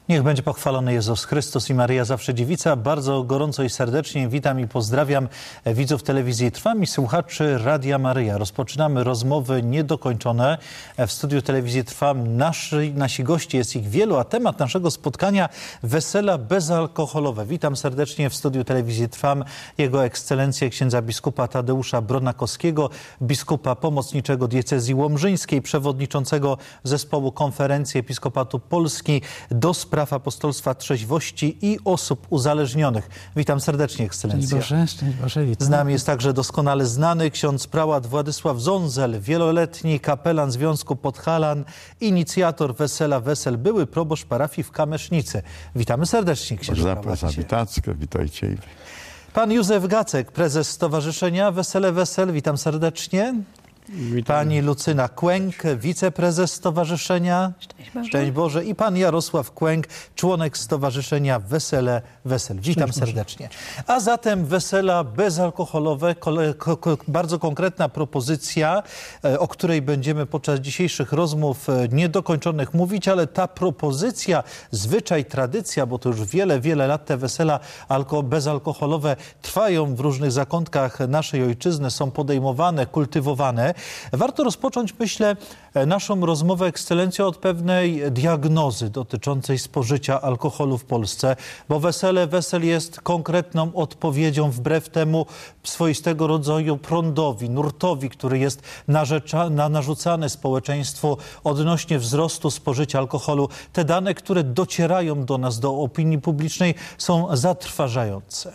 Niech będzie pochwalony Jezus Chrystus i Maryja Zawsze Dziewica. Bardzo gorąco i serdecznie witam i pozdrawiam widzów telewizji Trwam i słuchaczy Radia Maryja. Rozpoczynamy rozmowy niedokończone. W studiu telewizji Trwam nasi goście, jest ich wielu, a temat naszego spotkania wesela bezalkoholowe. Witam serdecznie w studiu telewizji Trwam Jego Ekscelencję księdza biskupa Tadeusza Bronakowskiego, biskupa pomocniczego diecezji łomżyńskiej, przewodniczącego zespołu Konferencji Episkopatu Polski do spraw apostolstwa trzeźwości i osób uzależnionych. Witam serdecznie, Ekscelencja. Szczęść Boże, witam. Z nami jest także doskonale znany ksiądz prałat Władysław Zązel, wieloletni kapelan Związku Podhalan, inicjator Wesela Wesel, były proboszcz parafii w Kamesznicy. Witamy serdecznie, księże prałacie. Zapraszam, witackę, witajcie. Pan Józef Gacek, prezes Stowarzyszenia Wesele Wesel, witam serdecznie. Witam. Pani Lucyna Kłęk, wiceprezes Stowarzyszenia Szczęść Boże i pan Jarosław Kłęk, członek Stowarzyszenia Wesele Wesel. Witam serdecznie. A zatem wesela bezalkoholowe, bardzo konkretna propozycja, o której będziemy podczas dzisiejszych rozmów niedokończonych mówić, ale ta propozycja, zwyczaj, tradycja, bo to już wiele lat te wesela bezalkoholowe trwają w różnych zakątkach naszej ojczyzny, są podejmowane, kultywowane. Warto rozpocząć, myślę, naszą rozmowę, Ekscelencjo, od pewnej diagnozy dotyczącej spożycia alkoholu w Polsce, bo wesele wesel jest konkretną odpowiedzią wbrew temu swoistego rodzaju prądowi, nurtowi, który jest narzucany społeczeństwu odnośnie wzrostu spożycia alkoholu. Te dane, które docierają do nas, do opinii publicznej, są zatrważające.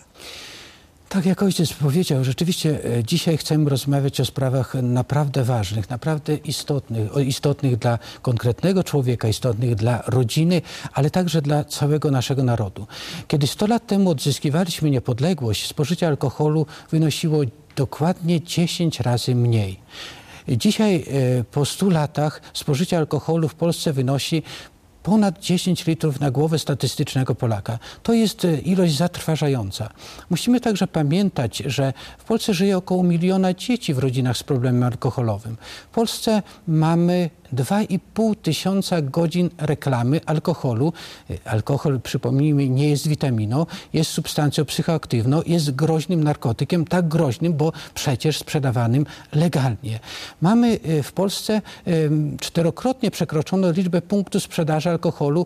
Tak jak ojciec powiedział, rzeczywiście dzisiaj chcemy rozmawiać o sprawach naprawdę ważnych, naprawdę istotnych dla konkretnego człowieka, istotnych dla rodziny, ale także dla całego naszego narodu. Kiedy 100 lat temu odzyskiwaliśmy niepodległość, spożycie alkoholu wynosiło dokładnie 10 razy mniej. Dzisiaj po 100 latach spożycie alkoholu w Polsce wynosi ponad 10 litrów na głowę statystycznego Polaka. To jest ilość zatrważająca. Musimy także pamiętać, że w Polsce żyje około 1 miliona dzieci w rodzinach z problemem alkoholowym. W Polsce mamy 2,5 tysiąca godzin reklamy alkoholu. Alkohol, przypomnijmy, nie jest witaminą, jest substancją psychoaktywną, jest groźnym narkotykiem, tak groźnym, bo przecież sprzedawanym legalnie. Mamy w Polsce 4-krotnie przekroczono liczbę punktów sprzedaży alkoholu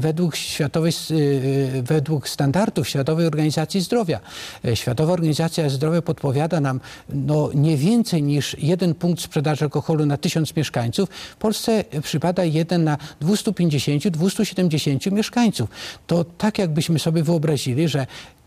według standardów Światowej Organizacji Zdrowia. Światowa Organizacja Zdrowia podpowiada nam nie więcej niż 1 punkt sprzedaży alkoholu na 1000 mieszkańców. W Polsce przypada 1 na 250-270 mieszkańców. To tak jakbyśmy sobie wyobrazili, że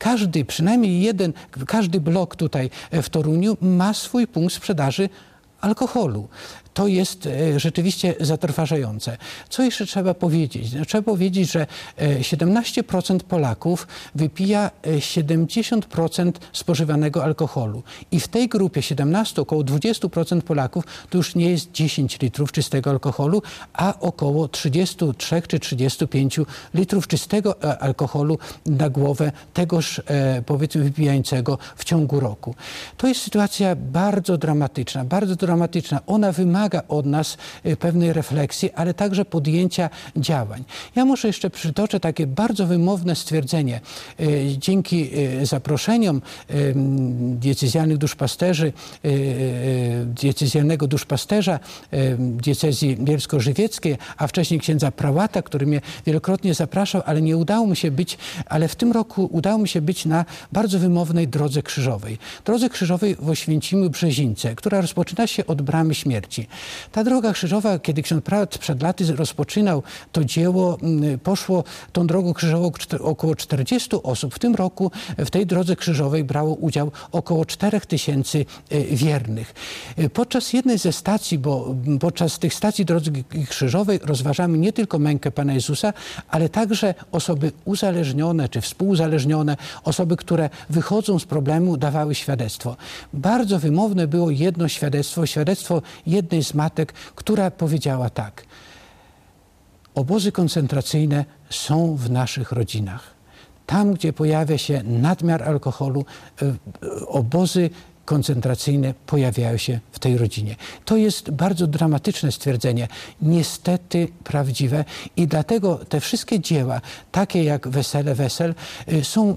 każdy blok tutaj w Toruniu ma swój punkt sprzedaży alkoholu. To jest rzeczywiście zatrważające. Co jeszcze trzeba powiedzieć? Trzeba powiedzieć, że 17% Polaków wypija 70% spożywanego alkoholu. I w tej grupie 17, około 20% Polaków to już nie jest 10 litrów czystego alkoholu, a około 33 czy 35 litrów czystego alkoholu na głowę tegoż, powiedzmy, wypijającego w ciągu roku. To jest sytuacja bardzo dramatyczna, bardzo dramatyczna. Ona wymaga od nas pewnej refleksji, ale także podjęcia działań. Ja może jeszcze przytoczę takie bardzo wymowne stwierdzenie. Dzięki zaproszeniom diecezjalnych duszpasterzy, diecezjalnego duszpasterza diecezji bielsko-żywieckiej, a wcześniej księdza prałata, który mnie wielokrotnie zapraszał, ale nie udało mi się być, ale w tym roku udało mi się być na bardzo wymownej Drodze Krzyżowej. Drodze Krzyżowej w Oświęcimiu-Brzezince, która rozpoczyna się od Bramy Śmierci. Ta droga krzyżowa, kiedy ksiądz prałat przed laty rozpoczynał to dzieło, poszło tą drogą krzyżową około 40 osób. W tym roku w tej drodze krzyżowej brało udział około 4000 wiernych. Podczas jednej ze stacji, bo podczas tych stacji drogi krzyżowej rozważamy nie tylko mękę Pana Jezusa, ale także osoby uzależnione czy współuzależnione, osoby, które wychodzą z problemu, dawały świadectwo. Bardzo wymowne było jedno świadectwo jednej z matek, która powiedziała tak: obozy koncentracyjne są w naszych rodzinach. Tam, gdzie pojawia się nadmiar alkoholu, obozy koncentracyjne pojawiają się w tej rodzinie. To jest bardzo dramatyczne stwierdzenie, niestety prawdziwe i dlatego te wszystkie dzieła, takie jak Wesele Wesel, są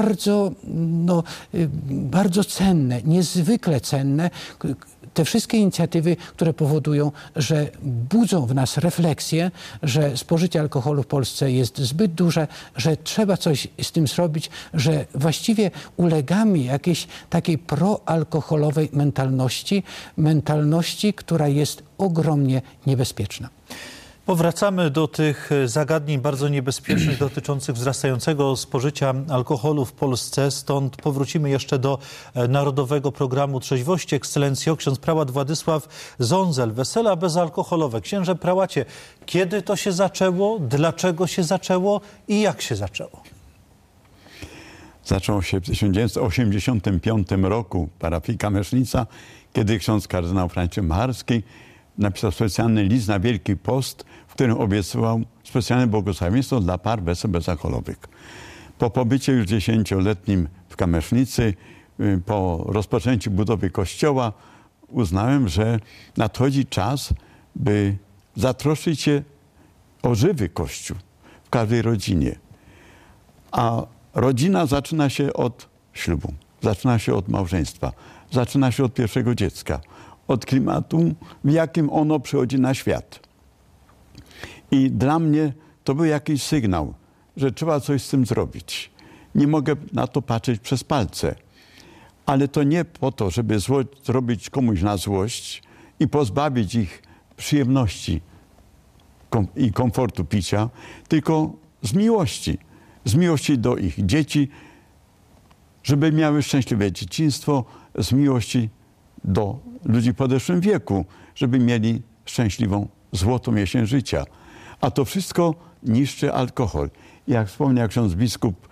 bardzo cenne, niezwykle cenne. Te wszystkie inicjatywy, które powodują, że budzą w nas refleksję, że spożycie alkoholu w Polsce jest zbyt duże, że trzeba coś z tym zrobić, że właściwie ulegamy jakiejś takiej proalkoholowej mentalności, która jest ogromnie niebezpieczna. Powracamy do tych zagadnień bardzo niebezpiecznych dotyczących wzrastającego spożycia alkoholu w Polsce. Stąd powrócimy jeszcze do Narodowego Programu Trzeźwości. Ekscelencjo, ksiądz prałat Władysław Zondzel, wesela bezalkoholowe. Księże prałacie, kiedy to się zaczęło, dlaczego się zaczęło i jak się zaczęło? Zaczęło się w 1985 roku parafii Kamysznica, kiedy ksiądz kardynał Franciszek Macharski napisał specjalny list na Wielki Post, w którym obiecywał specjalne błogosławieństwo dla par wesel bezalkoholowych. Po pobycie już 10-letnim w Kamysznicy, po rozpoczęciu budowy kościoła, uznałem, że nadchodzi czas, by zatroszczyć się o żywy Kościół w każdej rodzinie. A rodzina zaczyna się od ślubu, zaczyna się od małżeństwa, zaczyna się od pierwszego dziecka, od klimatu, w jakim ono przychodzi na świat. I dla mnie to był jakiś sygnał, że trzeba coś z tym zrobić. Nie mogę na to patrzeć przez palce. Ale to nie po to, żeby zrobić komuś na złość i pozbawić ich przyjemności i komfortu picia, tylko z miłości do ich dzieci, żeby miały szczęśliwe dzieciństwo, z miłości do ludzi w podeszłym wieku, żeby mieli szczęśliwą, złotą jesień życia. A to wszystko niszczy alkohol. Jak wspomniał ksiądz biskup,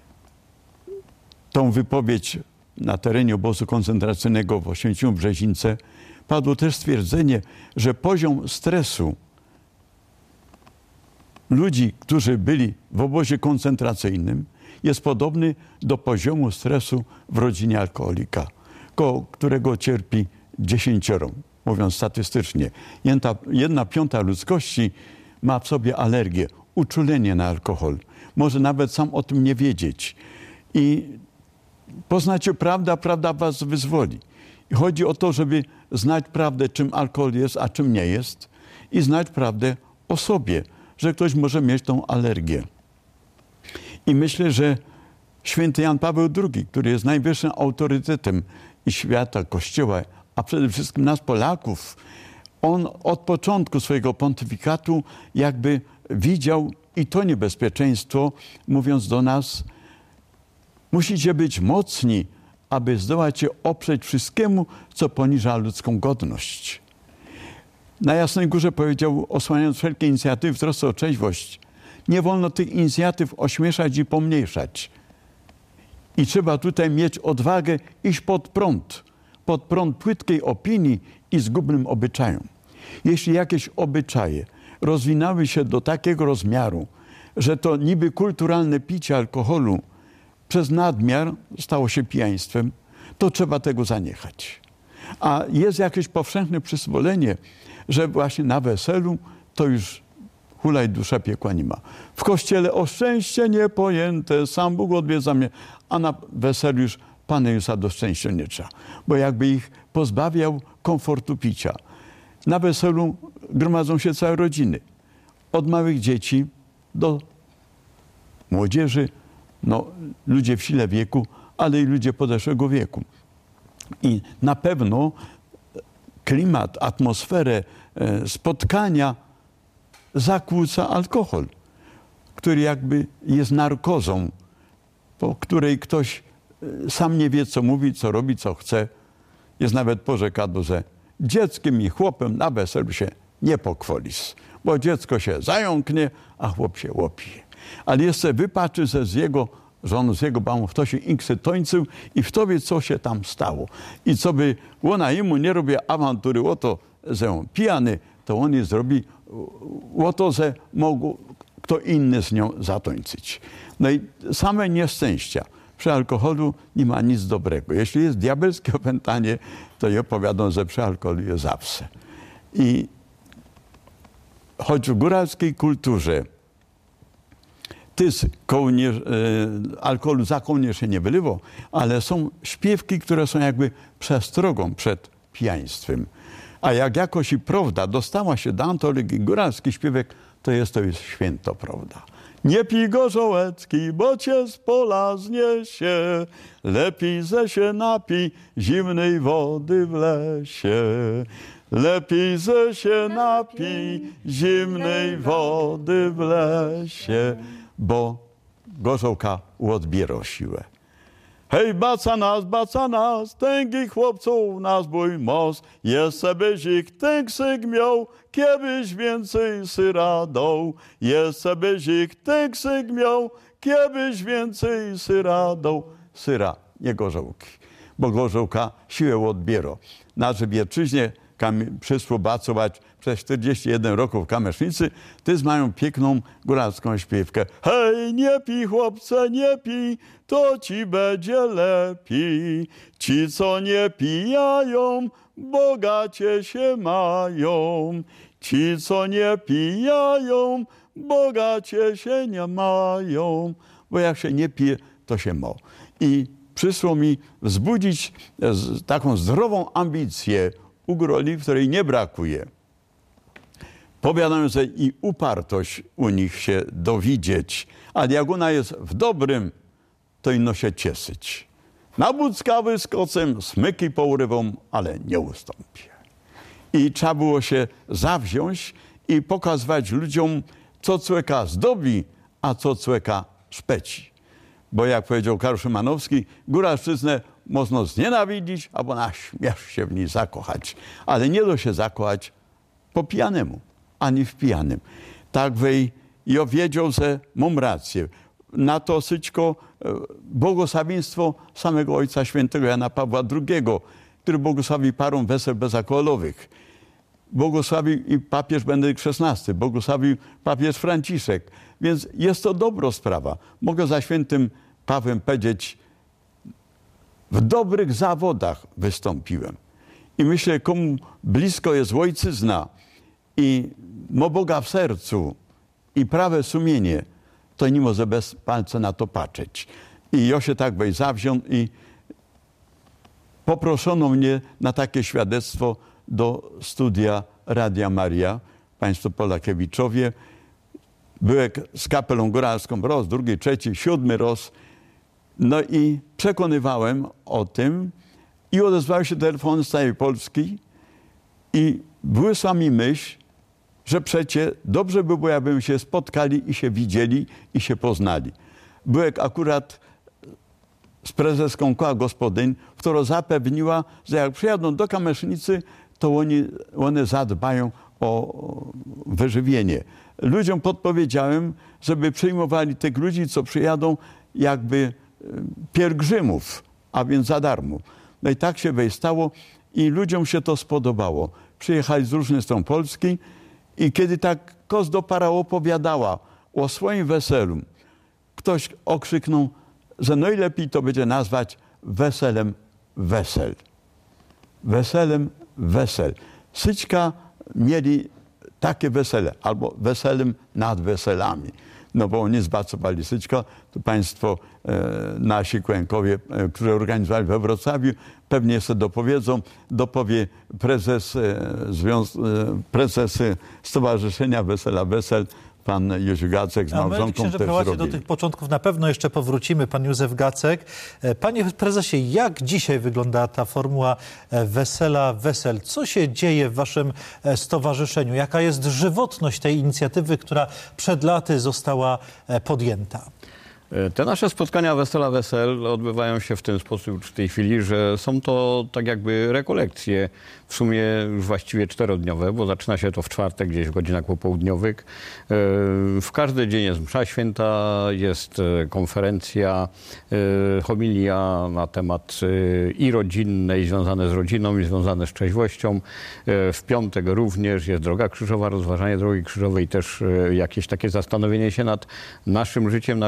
tą wypowiedź na terenie obozu koncentracyjnego w Oświęcimiu-Brzezince, padło też stwierdzenie, że poziom stresu ludzi, którzy byli w obozie koncentracyjnym, jest podobny do poziomu stresu w rodzinie alkoholika, koło którego cierpi 10, mówiąc statystycznie. 1/5 ludzkości ma w sobie alergię, uczulenie na alkohol. Może nawet sam o tym nie wiedzieć. I poznacie prawdę, a prawda was wyzwoli. I chodzi o to, żeby znać prawdę, czym alkohol jest, a czym nie jest. I znać prawdę o sobie, że ktoś może mieć tą alergię. I myślę, że święty Jan Paweł II, który jest najwyższym autorytetem i świata, Kościoła, a przede wszystkim nas Polaków, on od początku swojego pontyfikatu jakby widział i to niebezpieczeństwo, mówiąc do nas: musicie być mocni, aby zdołać się oprzeć wszystkiemu, co poniża ludzką godność. Na Jasnej Górze powiedział, osłaniając wszelkie inicjatywy w trosce o trzeźwość: nie wolno tych inicjatyw ośmieszać i pomniejszać. I trzeba tutaj mieć odwagę iść pod prąd płytkiej opinii i zgubnym obyczajom. Jeśli jakieś obyczaje rozwinęły się do takiego rozmiaru, że to niby kulturalne picie alkoholu przez nadmiar stało się pijaństwem, to trzeba tego zaniechać. A jest jakieś powszechne przyzwolenie, że właśnie na weselu to już hulaj dusza, piekła nie ma. W kościele o szczęście niepojęte, sam Bóg odwiedza mnie, a na weselu już Pana Jezusa do szczęścia nie trzeba, bo jakby ich pozbawiał komfortu picia. Na weselu gromadzą się całe rodziny, od małych dzieci do młodzieży, ludzie w sile wieku, ale i ludzie podeszłego wieku. I na pewno klimat, atmosferę spotkania zakłóca alkohol, który jakby jest narkozą, po której ktoś sam nie wie, co mówi, co robi, co chce. Jest nawet porzekadło, że dzieckiem i chłopem na weselu się nie pochwalisz, bo dziecko się zająknie, a chłop się łopi. Ale jeszcze wypaczy, że z jego żoną, z jego mamą, kto się inksy tończył i w tobie co się tam stało. I co by ona jemu nie robiła awantury o to, że on pijany, to on je zrobi o to, że mógł kto inny z nią zatończyć. No i same nieszczęścia, przy alkoholu nie ma nic dobrego. Jeśli jest diabelskie opętanie, to ja powiadam, że przy alkoholu jest zawsze. I choć w góralskiej kulturze alkoholu za kołnierz się nie wylewał, ale są śpiewki, które są jakby przestrogą przed pijaństwem. A jak jakoś i prawda dostała się do antologii góralski śpiewek, to jest święto prawda. Nie pij gorzołecki, bo cię z pola zniesie, lepiej ze się napij zimnej wody w lesie. Lepiej ze się napij zimnej wody w lesie, bo gorzołka odbiera siłę. Hej, baca nas, tęgi chłopców nas bój most, jeszcze byś ich tęgsyk miał, kiedyś więcej syra dał. Jeszcze byś ich tęgsyk miał, kiedyś więcej syra dał. Syra, nie gorzołki, bo gorzołka siłę odbiera. Na Żywiecczyźnie przyszło bacować przez 41 roku w Kamysznicy, też mają piękną góralską śpiewkę. Hej, nie pij, chłopcze, nie pij, to ci będzie lepiej. Ci, co nie pijają, bogacie się mają. Ci, co nie pijają, bogacie się nie mają. Bo jak się nie pije, to się ma. I przyszło mi wzbudzić taką zdrową ambicję u górali, której nie brakuje. Powiadają, że i upartość u nich się dowidzieć, ale jak ona jest w dobrym, to ino się cieszyć. Na buckawy z kocem, smyki pourywą, ale nie ustąpię. I trzeba było się zawziąć i pokazywać ludziom, co człowieka zdobi, a co człowieka szpeci. Bo jak powiedział Karol Szymanowski, góralszczyznę można znienawidzić, albo na śmierć się w niej zakochać. Ale nie da się zakochać po pijanemu, ani w pijanym. Tak wej, ja wiedział, że mam rację. Na to syćko błogosławieństwo samego Ojca Świętego Jana Pawła II, który błogosławi parom wesel bezalkoholowych. Błogosławił i papież Benedykt XVI, błogosławił papież Franciszek. Więc jest to dobra sprawa. Mogę za świętym Pawłem powiedzieć, w dobrych zawodach wystąpiłem. I myślę, komu blisko jest ojczyzna i ma Boga w sercu i prawe sumienie, to nie może bez palca na to patrzeć. I ja się tak zawziął i poproszono mnie na takie świadectwo do studia Radia Maria, państwo Polakiewiczowie. Byłem z kapelą góralską raz, drugi, trzeci, 7 raz. No i przekonywałem o tym i odezwały się telefony z całej Polski i błysła mi myśl, że przecie dobrze by było, jakbym się spotkali i się widzieli i się poznali. Byłem akurat z prezeską koła gospodyń, która zapewniła, że jak przyjadą do Kamysznicy, to one zadbają o wyżywienie. Ludziom podpowiedziałem, żeby przyjmowali tych ludzi, co przyjadą jakby pielgrzymów, a więc za darmo. No i tak się stało i ludziom się to spodobało. Przyjechali z różnych stron Polski i kiedy tak Kozdopara opowiadała o swoim weselu, ktoś okrzyknął, że najlepiej to będzie nazwać weselem wesel. Weselem wesel. Syćka mieli takie wesele, albo weselem nad weselami. No bo oni zbacowali syćko, to państwo nasi kłękowie, którzy organizowali we Wrocławiu, pewnie sobie dopowie prezes Stowarzyszenia Wesela Wesel, pan Józef Gacek z małżonką też zrobili. Do tych początków na pewno jeszcze powrócimy, pan Józef Gacek. Panie prezesie, jak dzisiaj wygląda ta formuła Wesela Wesel? Co się dzieje w waszym stowarzyszeniu? Jaka jest żywotność tej inicjatywy, która przed laty została podjęta? Te nasze spotkania Wesela Wesel odbywają się w ten sposób w tej chwili, że są to tak jakby rekolekcje, w sumie już właściwie 4-dniowe, bo zaczyna się to w czwartek gdzieś w godzinach popołudniowych. W każdy dzień jest msza święta, jest konferencja, homilia na temat i rodzinne, i związane z rodziną, i związane z trzeźwością. W piątek również jest droga krzyżowa, rozważanie drogi krzyżowej, też jakieś takie zastanowienie się nad naszym życiem, naszym postępowaniem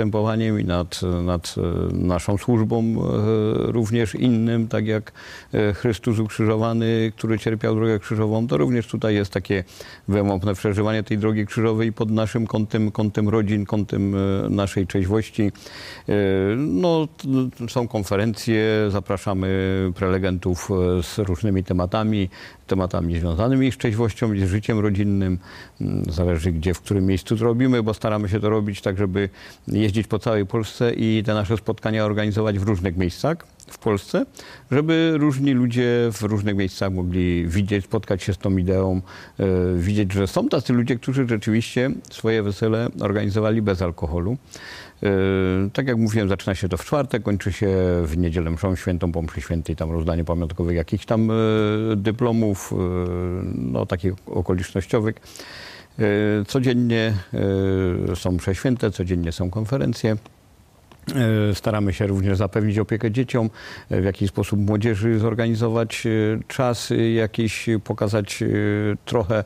postępowaniem i nad naszą służbą również innym, tak jak Chrystus ukrzyżowany, który cierpiał drogę krzyżową, to również tutaj jest takie wymowne przeżywanie tej drogi krzyżowej pod naszym kątem rodzin, kątem naszej trzeźwości. No, są konferencje, zapraszamy prelegentów z różnymi tematami związanymi z trzeźwością i z życiem rodzinnym. Zależy gdzie, w którym miejscu to robimy, bo staramy się to robić tak, żeby jeździć po całej Polsce i te nasze spotkania organizować w różnych miejscach w Polsce, żeby różni ludzie w różnych miejscach mogli widzieć, spotkać się z tą ideą, widzieć, że są tacy ludzie, którzy rzeczywiście swoje wesele organizowali bez alkoholu. Tak jak mówiłem, zaczyna się to w czwartek, kończy się w niedzielę mszą świętą, po mszy świętej, tam rozdanie pamiątkowych jakichś tam dyplomów, no takich okolicznościowych. Codziennie są msze święte, codziennie są konferencje. Staramy się również zapewnić opiekę dzieciom, w jakiś sposób młodzieży zorganizować czas, jakiś pokazać trochę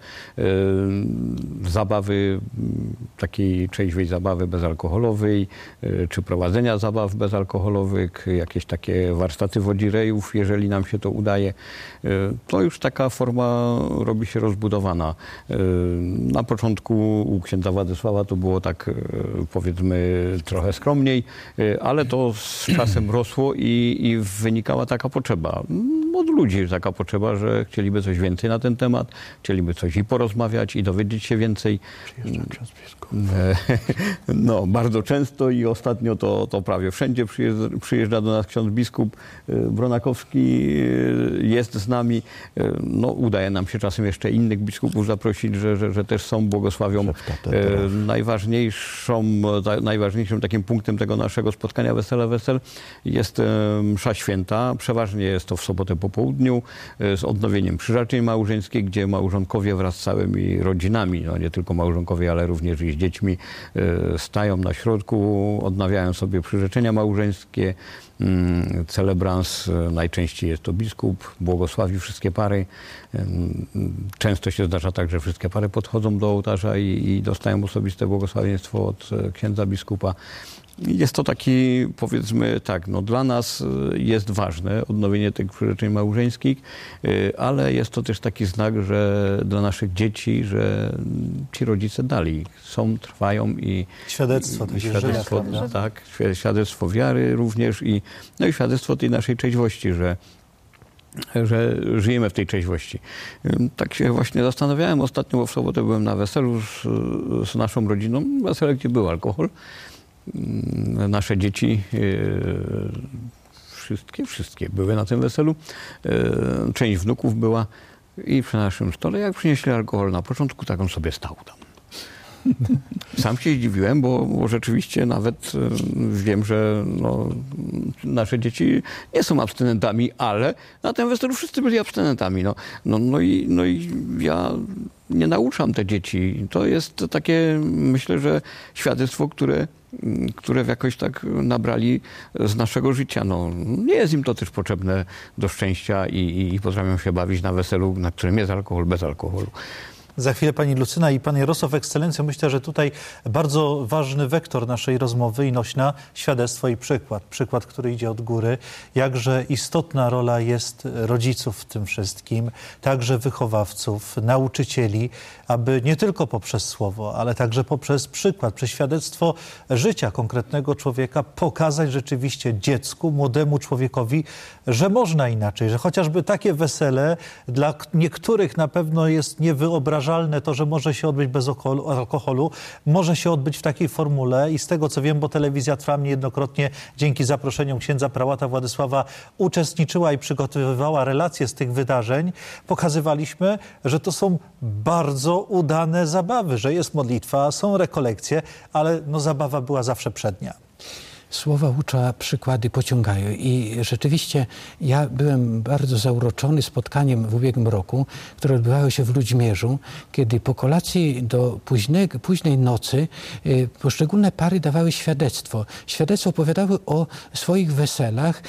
zabawy, takiej trzeźwej zabawy bezalkoholowej, czy prowadzenia zabaw bezalkoholowych, jakieś takie warsztaty wodzirejów, jeżeli nam się to udaje. To już taka forma robi się rozbudowana. Na początku u księdza Władysława to było tak, powiedzmy, trochę skromniej, ale to z czasem rosło i wynikała taka potrzeba. Od ludzi taka potrzeba, że chcieliby coś więcej na ten temat, chcieliby coś i porozmawiać, i dowiedzieć się więcej. Przyjeżdża ksiądz biskup. No, bardzo często i ostatnio to prawie wszędzie przyjeżdża do nas ksiądz biskup Bronakowski, jest z nami. No, udaje nam się czasem jeszcze innych biskupów zaprosić, że też są, błogosławią. Najważniejszym takim punktem tego naszego spotkania Wesele Wesel jest msza święta. Przeważnie jest to w sobotę po południu z odnowieniem przyrzeczeń małżeńskich, gdzie małżonkowie wraz z całymi rodzinami, no nie tylko małżonkowie, ale również i z dziećmi, stają na środku, odnawiają sobie przyrzeczenia małżeńskie. Celebrans, najczęściej jest to biskup, błogosławi wszystkie pary. Często się zdarza tak, że wszystkie pary podchodzą do ołtarza i dostają osobiste błogosławieństwo od księdza biskupa. Jest to taki, powiedzmy tak, no dla nas jest ważne odnowienie tych przyrzeczeń małżeńskich, ale jest to też taki znak, że dla naszych dzieci, że ci rodzice dalej są, trwają i Świadectwo też świadectwo, tak, świadectwo wiary również i świadectwo tej naszej trzeźwości, że żyjemy w tej trzeźwości. Tak się właśnie zastanawiałem ostatnio, bo w sobotę byłem na weselu z naszą rodziną, wesele, gdzie był alkohol. Nasze dzieci, wszystkie były na tym weselu. Część wnuków była i przy naszym stole, jak przynieśli alkohol na początku, tak on sobie stał tam. Sam się zdziwiłem, bo rzeczywiście nawet wiem, że no, nasze dzieci nie są abstynentami, ale na tym weselu wszyscy byli abstynentami. No i ja nie nauczam te dzieci. To jest takie, myślę, że świadectwo, które jakoś tak nabrali z naszego życia. No, nie jest im to też potrzebne do szczęścia i potrafią się bawić na weselu, na którym jest alkohol, bez alkoholu. Za chwilę pani Lucyna i pan Jarosław, ekscelencjo. Myślę, że tutaj bardzo ważny wektor naszej rozmowy i nośna świadectwo i przykład. Przykład, który idzie od góry. Jakże istotna rola jest rodziców w tym wszystkim, także wychowawców, nauczycieli, aby nie tylko poprzez słowo, ale także poprzez przykład, przez świadectwo życia konkretnego człowieka pokazać rzeczywiście dziecku, młodemu człowiekowi, że można inaczej, że chociażby takie wesele dla niektórych na pewno jest niewyobrażalne to, że może się odbyć bez alkoholu, może się odbyć w takiej formule i z tego co wiem, bo telewizja Trwam niejednokrotnie dzięki zaproszeniom księdza prałata Władysława uczestniczyła i przygotowywała relacje z tych wydarzeń, pokazywaliśmy, że to są bardzo udane zabawy, że jest modlitwa, są rekolekcje, ale no, zabawa była zawsze przednia. Słowa ucza, przykłady pociągają i rzeczywiście ja byłem bardzo zauroczony spotkaniem w ubiegłym roku, które odbywało się w Ludźmierzu, kiedy po kolacji do późnej nocy poszczególne pary dawały świadectwo. Świadectwo opowiadały o swoich weselach,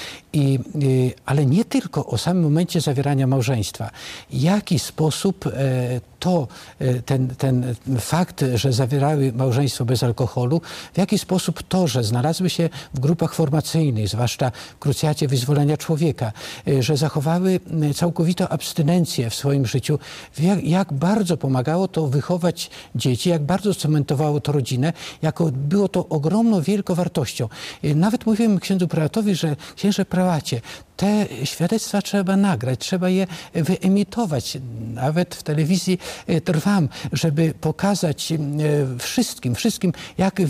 ale nie tylko o samym momencie zawierania małżeństwa. W jaki sposób ten fakt, że zawierały małżeństwo bez alkoholu, w jaki sposób to, że znalazły się w grupach formacyjnych, zwłaszcza w krucjacie wyzwolenia człowieka, że zachowały całkowitą abstynencję w swoim życiu, jak bardzo pomagało to wychować dzieci, jak bardzo cementowało to rodzinę, jako było to ogromną, wielką wartością. Nawet mówiłem księdzu prałatowi, że księże prałacie, te świadectwa trzeba nagrać, trzeba je wyemitować, nawet w telewizji Trwam, żeby pokazać wszystkim, jak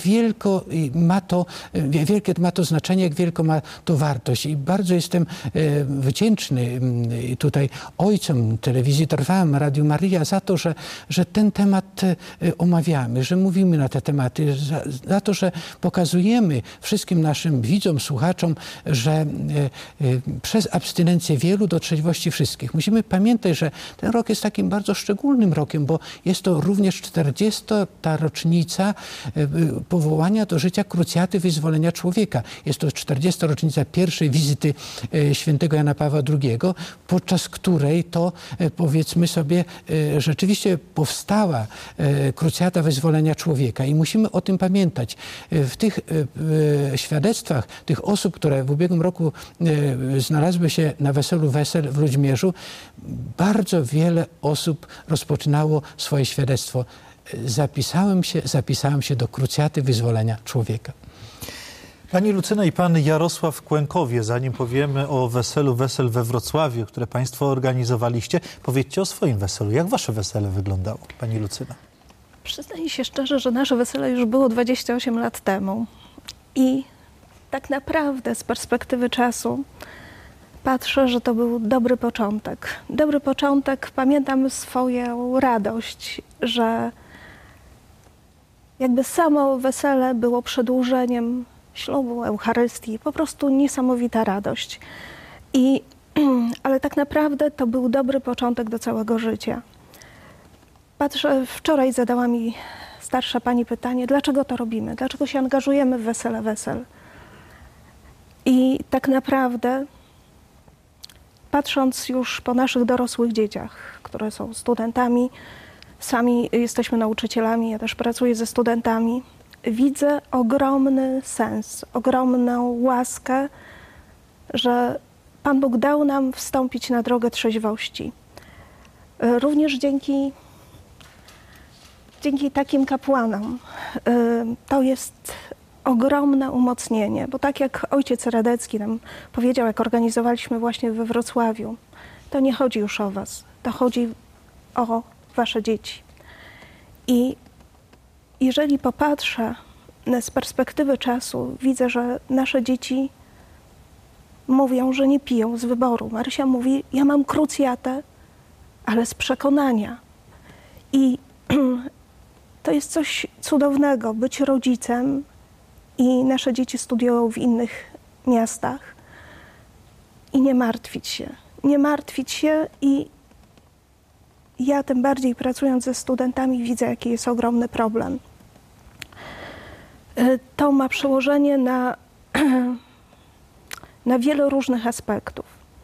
wielkie ma to znaczenie, jak wielką ma to wartość. I bardzo jestem wdzięczny tutaj ojcom telewizji Trwam, Radiu Maryja za to, że ten temat omawiamy, że mówimy na te tematy, za to, że pokazujemy wszystkim naszym widzom, słuchaczom, że przez abstynencję wielu do trzeźwości wszystkich. Musimy pamiętać, że ten rok jest takim bardzo szczególnym rokiem, bo jest to również 40. rocznica powołania do życia krucjaty wyzwolenia człowieka. Jest to 40. rocznica pierwszej wizyty świętego Jana Pawła II, podczas której to, powiedzmy sobie, rzeczywiście powstała krucjata wyzwolenia człowieka i musimy o tym pamiętać. W tych świadectwach tych osób, które w ubiegłym roku znalazły się na weselu wesel w Ludźmierzu, bardzo wiele osób rozpoczynało swoje świadectwo. Zapisałem się do krucjaty wyzwolenia człowieka. Pani Lucyna i pan Jarosław Kłękowie, zanim powiemy o weselu wesel we Wrocławiu, które państwo organizowaliście, powiedzcie o swoim weselu. Jak wasze wesele wyglądało, pani Lucyna? Przyznaję się szczerze, że nasze wesele już było 28 lat temu i tak naprawdę z perspektywy czasu patrzę, że to był dobry początek. Dobry początek, pamiętam swoją radość, że jakby samo wesele było przedłużeniem ślubu, Eucharystii, po prostu niesamowita radość. Ale tak naprawdę to był dobry początek do całego życia. Patrzę, wczoraj zadała mi starsza pani pytanie, dlaczego to robimy, dlaczego się angażujemy w wesele wesel. I tak naprawdę, patrząc już po naszych dorosłych dzieciach, które są studentami, sami jesteśmy nauczycielami, ja też pracuję ze studentami, widzę ogromny sens, ogromną łaskę, że Pan Bóg dał nam wstąpić na drogę trzeźwości. Również dzięki takim kapłanom. To jest ogromne umocnienie, bo tak jak ojciec Radecki nam powiedział, jak organizowaliśmy właśnie we Wrocławiu, to nie chodzi już o was, to chodzi o wasze dzieci. I jeżeli popatrzę z perspektywy czasu, widzę, że nasze dzieci mówią, że nie piją z wyboru. Marysia mówi, ja mam krucjatę, ale z przekonania. I to jest coś cudownego, być rodzicem i nasze dzieci studiują w innych miastach i nie martwić się. Nie martwić się i ja tym bardziej pracując ze studentami widzę, jaki jest ogromny problem. To ma przełożenie na wiele różnych aspektów.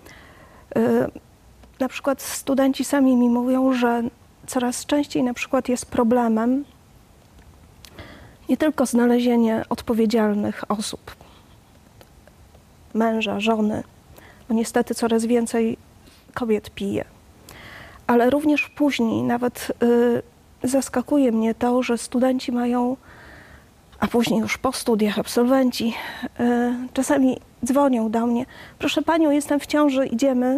Na przykład studenci sami mi mówią, że coraz częściej na przykład jest problemem nie tylko znalezienie odpowiedzialnych osób, męża, żony, bo niestety coraz więcej kobiet pije, ale również później nawet zaskakuje mnie to, że studenci mają, a później już po studiach absolwenci czasami dzwonią do mnie, proszę panią, jestem w ciąży,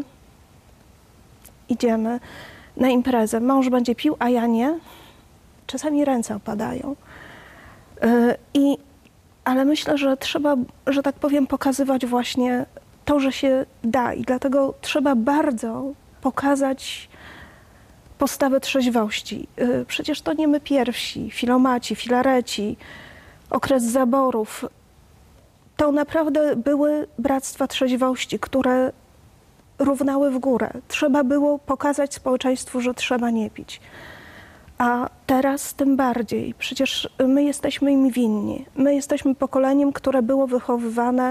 idziemy na imprezę, mąż będzie pił, a ja nie. Czasami ręce opadają. Ale myślę, że trzeba, że tak powiem, pokazywać właśnie to, że się da i dlatego trzeba bardzo pokazać postawę trzeźwości. Przecież to nie my pierwsi, Filomaci, Filareci, okres zaborów. To naprawdę były bractwa trzeźwości, które równały w górę. Trzeba było pokazać społeczeństwu, że trzeba nie pić. A teraz tym bardziej. Przecież my jesteśmy im winni. My jesteśmy pokoleniem, które było wychowywane,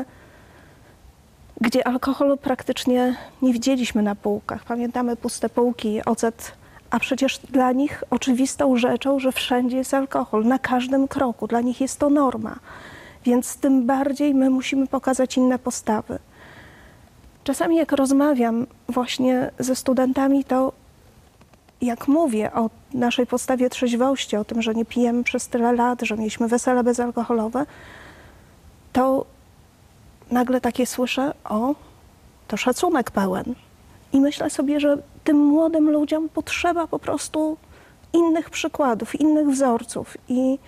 gdzie alkoholu praktycznie nie widzieliśmy na półkach. Pamiętamy puste półki, ocet A przecież dla nich oczywistą rzeczą, że wszędzie jest alkohol, na każdym kroku. Dla nich jest to norma. Więc tym bardziej my musimy pokazać inne postawy. Czasami jak rozmawiam właśnie ze studentami, to jak mówię o naszej postawie trzeźwości, o tym, że nie pijemy przez tyle lat, że mieliśmy wesela bezalkoholowe, to nagle takie słyszę, to szacunek pełen. I myślę sobie, że tym młodym ludziom potrzeba po prostu innych przykładów, innych wzorców.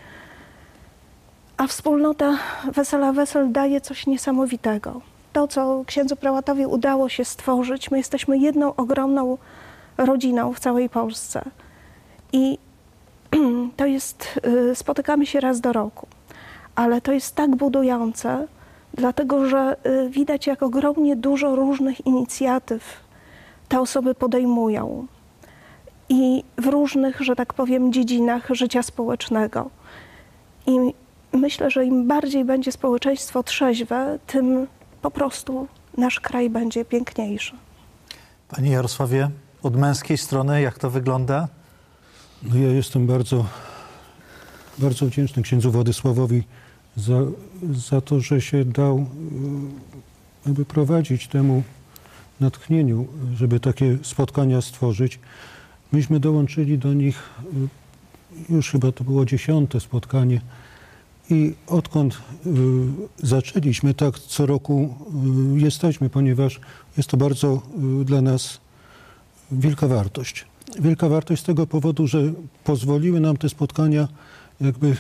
A wspólnota Wesela Wesel daje coś niesamowitego. To, co księdzu prałatowi udało się stworzyć, my jesteśmy jedną ogromną rodziną w całej Polsce. I to jest, spotykamy się raz do roku. Ale to jest tak budujące, dlatego że widać, jak ogromnie dużo różnych inicjatyw te osoby podejmują. I w różnych, że tak powiem, dziedzinach życia społecznego. I myślę, że im bardziej będzie społeczeństwo trzeźwe, tym po prostu nasz kraj będzie piękniejszy. Panie Jarosławie, od męskiej strony jak to wygląda? No ja jestem bardzo, bardzo wdzięczny księdzu Władysławowi za to, że się dał jakby prowadzić temu natchnieniu, żeby takie spotkania stworzyć. Myśmy dołączyli do nich, już chyba to było 10. spotkanie i odkąd zaczęliśmy, tak co roku jesteśmy, ponieważ jest to bardzo dla nas wielka wartość. Wielka wartość z tego powodu, że pozwoliły nam te spotkania jakby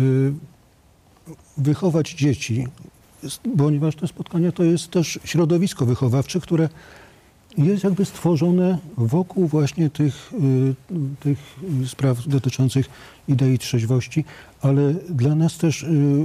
wychować dzieci, ponieważ te spotkania to jest też środowisko wychowawcze, które jest jakby stworzone wokół właśnie tych spraw dotyczących idei trzeźwości, ale dla nas też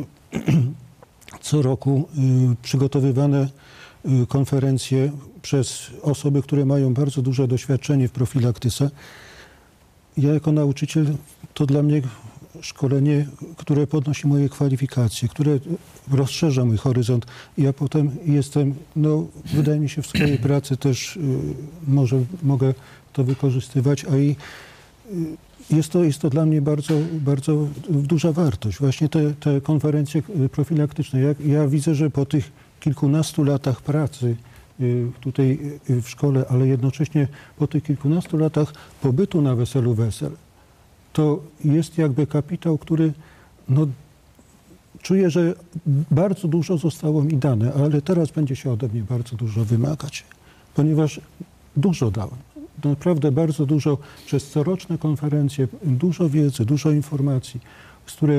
co roku przygotowywane konferencje przez osoby, które mają bardzo duże doświadczenie w profilaktyce. Ja jako nauczyciel to dla mnie szkolenie, które podnosi moje kwalifikacje, które rozszerza mój horyzont. Ja potem jestem, wydaje mi się, w swojej pracy też mogę to wykorzystywać, a i jest to dla mnie bardzo, bardzo duża wartość. Właśnie te konferencje profilaktyczne. Ja widzę, że po tych kilkunastu latach pracy tutaj w szkole, ale jednocześnie po tych kilkunastu latach pobytu na Weselu Wesel, to jest jakby kapitał, który czuję, że bardzo dużo zostało mi dane, ale teraz będzie się ode mnie bardzo dużo wymagać, ponieważ dużo dałem. Naprawdę bardzo dużo przez coroczne konferencje, dużo wiedzy, dużo informacji, z które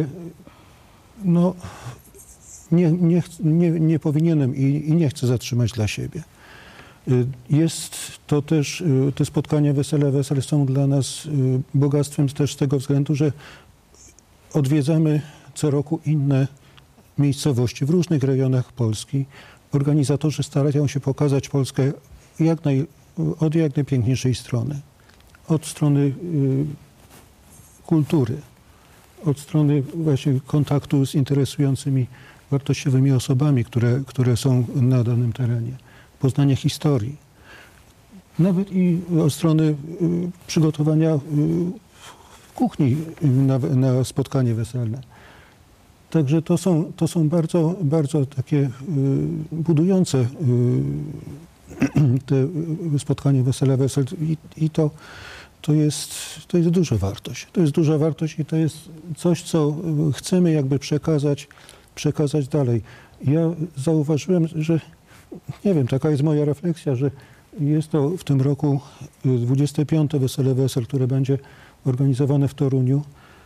nie powinienem i nie chcę zatrzymać dla siebie. Jest to też, te spotkania Wesele Wesel są dla nas bogactwem też z tego względu, że odwiedzamy co roku inne miejscowości w różnych rejonach Polski. Organizatorzy starają się pokazać Polskę od jak najpiękniejszej strony. Od strony kultury, od strony właśnie kontaktu z interesującymi, wartościowymi osobami, które są na danym terenie. Poznania historii, nawet i od strony przygotowania kuchni na spotkanie weselne. Także to są bardzo, bardzo takie budujące te spotkanie Wesela Wesel i to jest duża wartość. To jest duża wartość i to jest coś, co chcemy jakby przekazać dalej. Ja zauważyłem, że nie wiem, taka jest moja refleksja, że jest to w tym roku 25. Wesele Wesel, które będzie organizowane w Toruniu.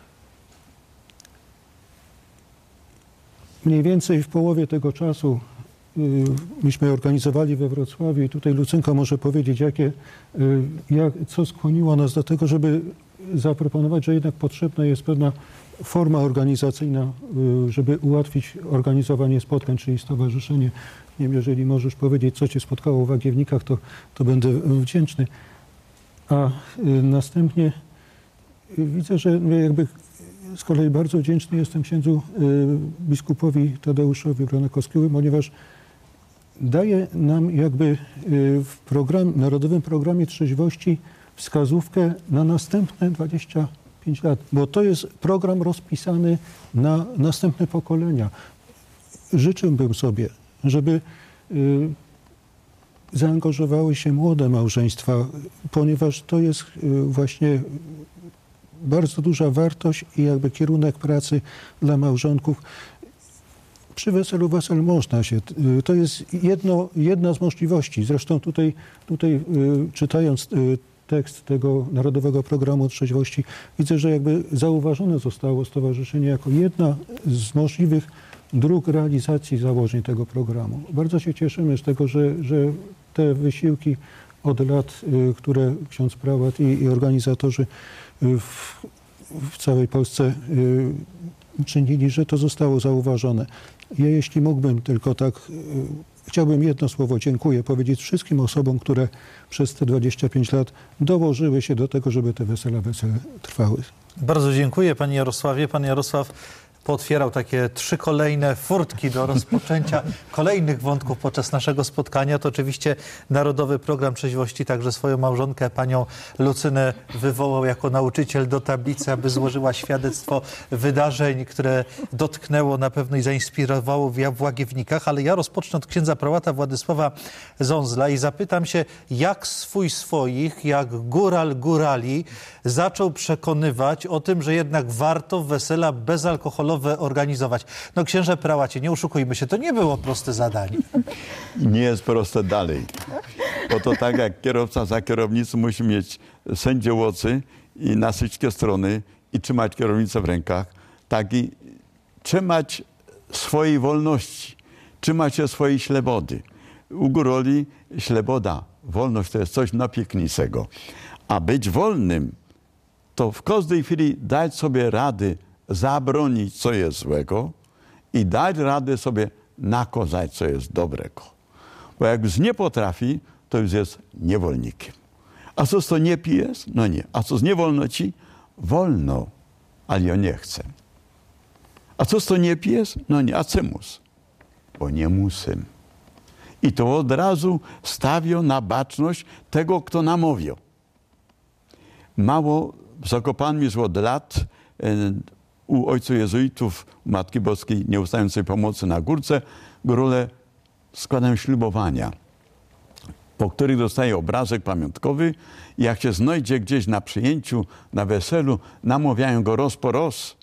Mniej więcej w połowie tego czasu myśmy organizowali we Wrocławiu i tutaj Lucynka może powiedzieć, co skłoniło nas do tego, żeby zaproponować, że jednak potrzebna jest pewna forma organizacyjna, żeby ułatwić organizowanie spotkań, czyli stowarzyszenie. Nie wiem, jeżeli możesz powiedzieć, co cię spotkało w Łagiewnikach, to będę wdzięczny. A następnie widzę, że jakby z kolei bardzo wdzięczny jestem księdzu biskupowi Tadeuszowi Gronakowskiemu, ponieważ daje nam jakby w Narodowym Programie Trzeźwości wskazówkę na następne 25 lat, bo to jest program rozpisany na następne pokolenia. Życzyłbym sobie, żeby zaangażowały się młode małżeństwa, ponieważ to jest właśnie bardzo duża wartość i jakby kierunek pracy dla małżonków. Przy weselu wesel można się, to jest jedna z możliwości. Zresztą tutaj czytając tekst tego Narodowego Programu Trzeźwości, widzę, że jakby zauważone zostało stowarzyszenie jako jedna z możliwych dróg realizacji założeń tego programu. Bardzo się cieszymy z tego, że te wysiłki od lat, które ksiądz prałat i organizatorzy w całej Polsce czynili, że to zostało zauważone. Ja jeśli mógłbym tylko tak, chciałbym jedno słowo dziękuję powiedzieć wszystkim osobom, które przez te 25 lat dołożyły się do tego, żeby te wesele trwały. Bardzo dziękuję panie Jarosławie. Pan Jarosław pootwierał takie 3 kolejne furtki do rozpoczęcia kolejnych wątków podczas naszego spotkania. To oczywiście Narodowy Program Trzeźwości także swoją małżonkę, panią Lucynę, wywołał jako nauczyciel do tablicy, aby złożyła świadectwo wydarzeń, które dotknęło na pewno i zainspirowało w Łagiewnikach. Ale ja rozpocznę od księdza prałata Władysława Zązla i zapytam się, jak swoich, jak góral górali zaczął przekonywać o tym, że jednak warto wesela bezalkoholowe organizować. No księże prałacie, nie oszukujmy się, to nie było proste zadanie. Nie jest proste dalej. Bo to tak jak kierowca za kierownicą musi mieć sędzie łocy i na wszystkie strony i trzymać kierownicę w rękach, tak i trzymać swojej wolności, trzymać się swojej ślebody. U górali śleboda, wolność to jest coś napiękniejszego. A być wolnym to w każdej chwili dać sobie rady zabronić, co jest złego i dać radę sobie nakazać, co jest dobrego. Bo jak już nie potrafi, to już jest niewolnikiem. A co to nie pijesz? No nie. A co nie wolno ci? Wolno, ale ja nie chcę. A co to nie pijesz? No nie. A co mus? Bo nie musę. I to od razu stawia na baczność tego, kto namawiał. Mało w Zakopanem już od lat u ojców jezuitów, Matki Boskiej Nieustającej Pomocy na Górce, górale składają ślubowania, po których dostaje obrazek pamiątkowy i jak się znajdzie gdzieś na przyjęciu, na weselu, namawiają go roz po roz.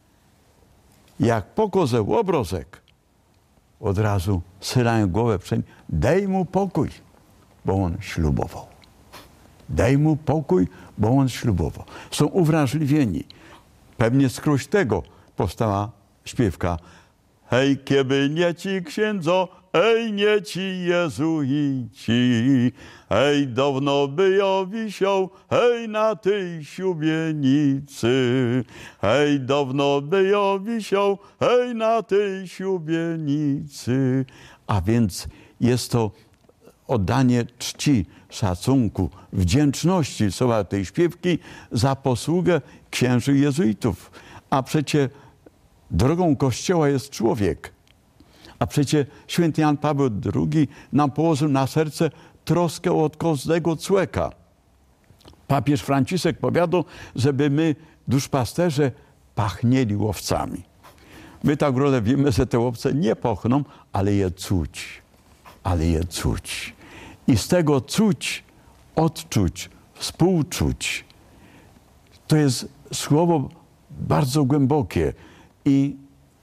Jak pokazał obrazek, od razu sylają głowę przed nim, daj mu pokój, bo on ślubował. Daj mu pokój, bo on ślubował. Są uwrażliwieni. Pewnie skróś tego powstała śpiewka. Hej, kieby nie ci księdzo, hej, nie ci jezuici, hej, dawno by ja wisiał, hej, na tej szubienicy, hej, dawno by ja wisiał, hej, na tej szubienicy. A więc jest to oddanie czci, szacunku, wdzięczności słowa tej śpiewki za posługę księży jezuitów. A przecie drogą Kościoła jest człowiek. A przecie święty Jan Paweł II nam położył na serce troskę od każdego człowieka. Papież Franciszek powiadał, żeby my, duszpasterze, pachnieli łowcami. My tak rolę wiemy, że te łowce nie pochną, ale je czuć. Ale je czuć. I z tego czuć, odczuć, współczuć. To jest słowo bardzo głębokie. I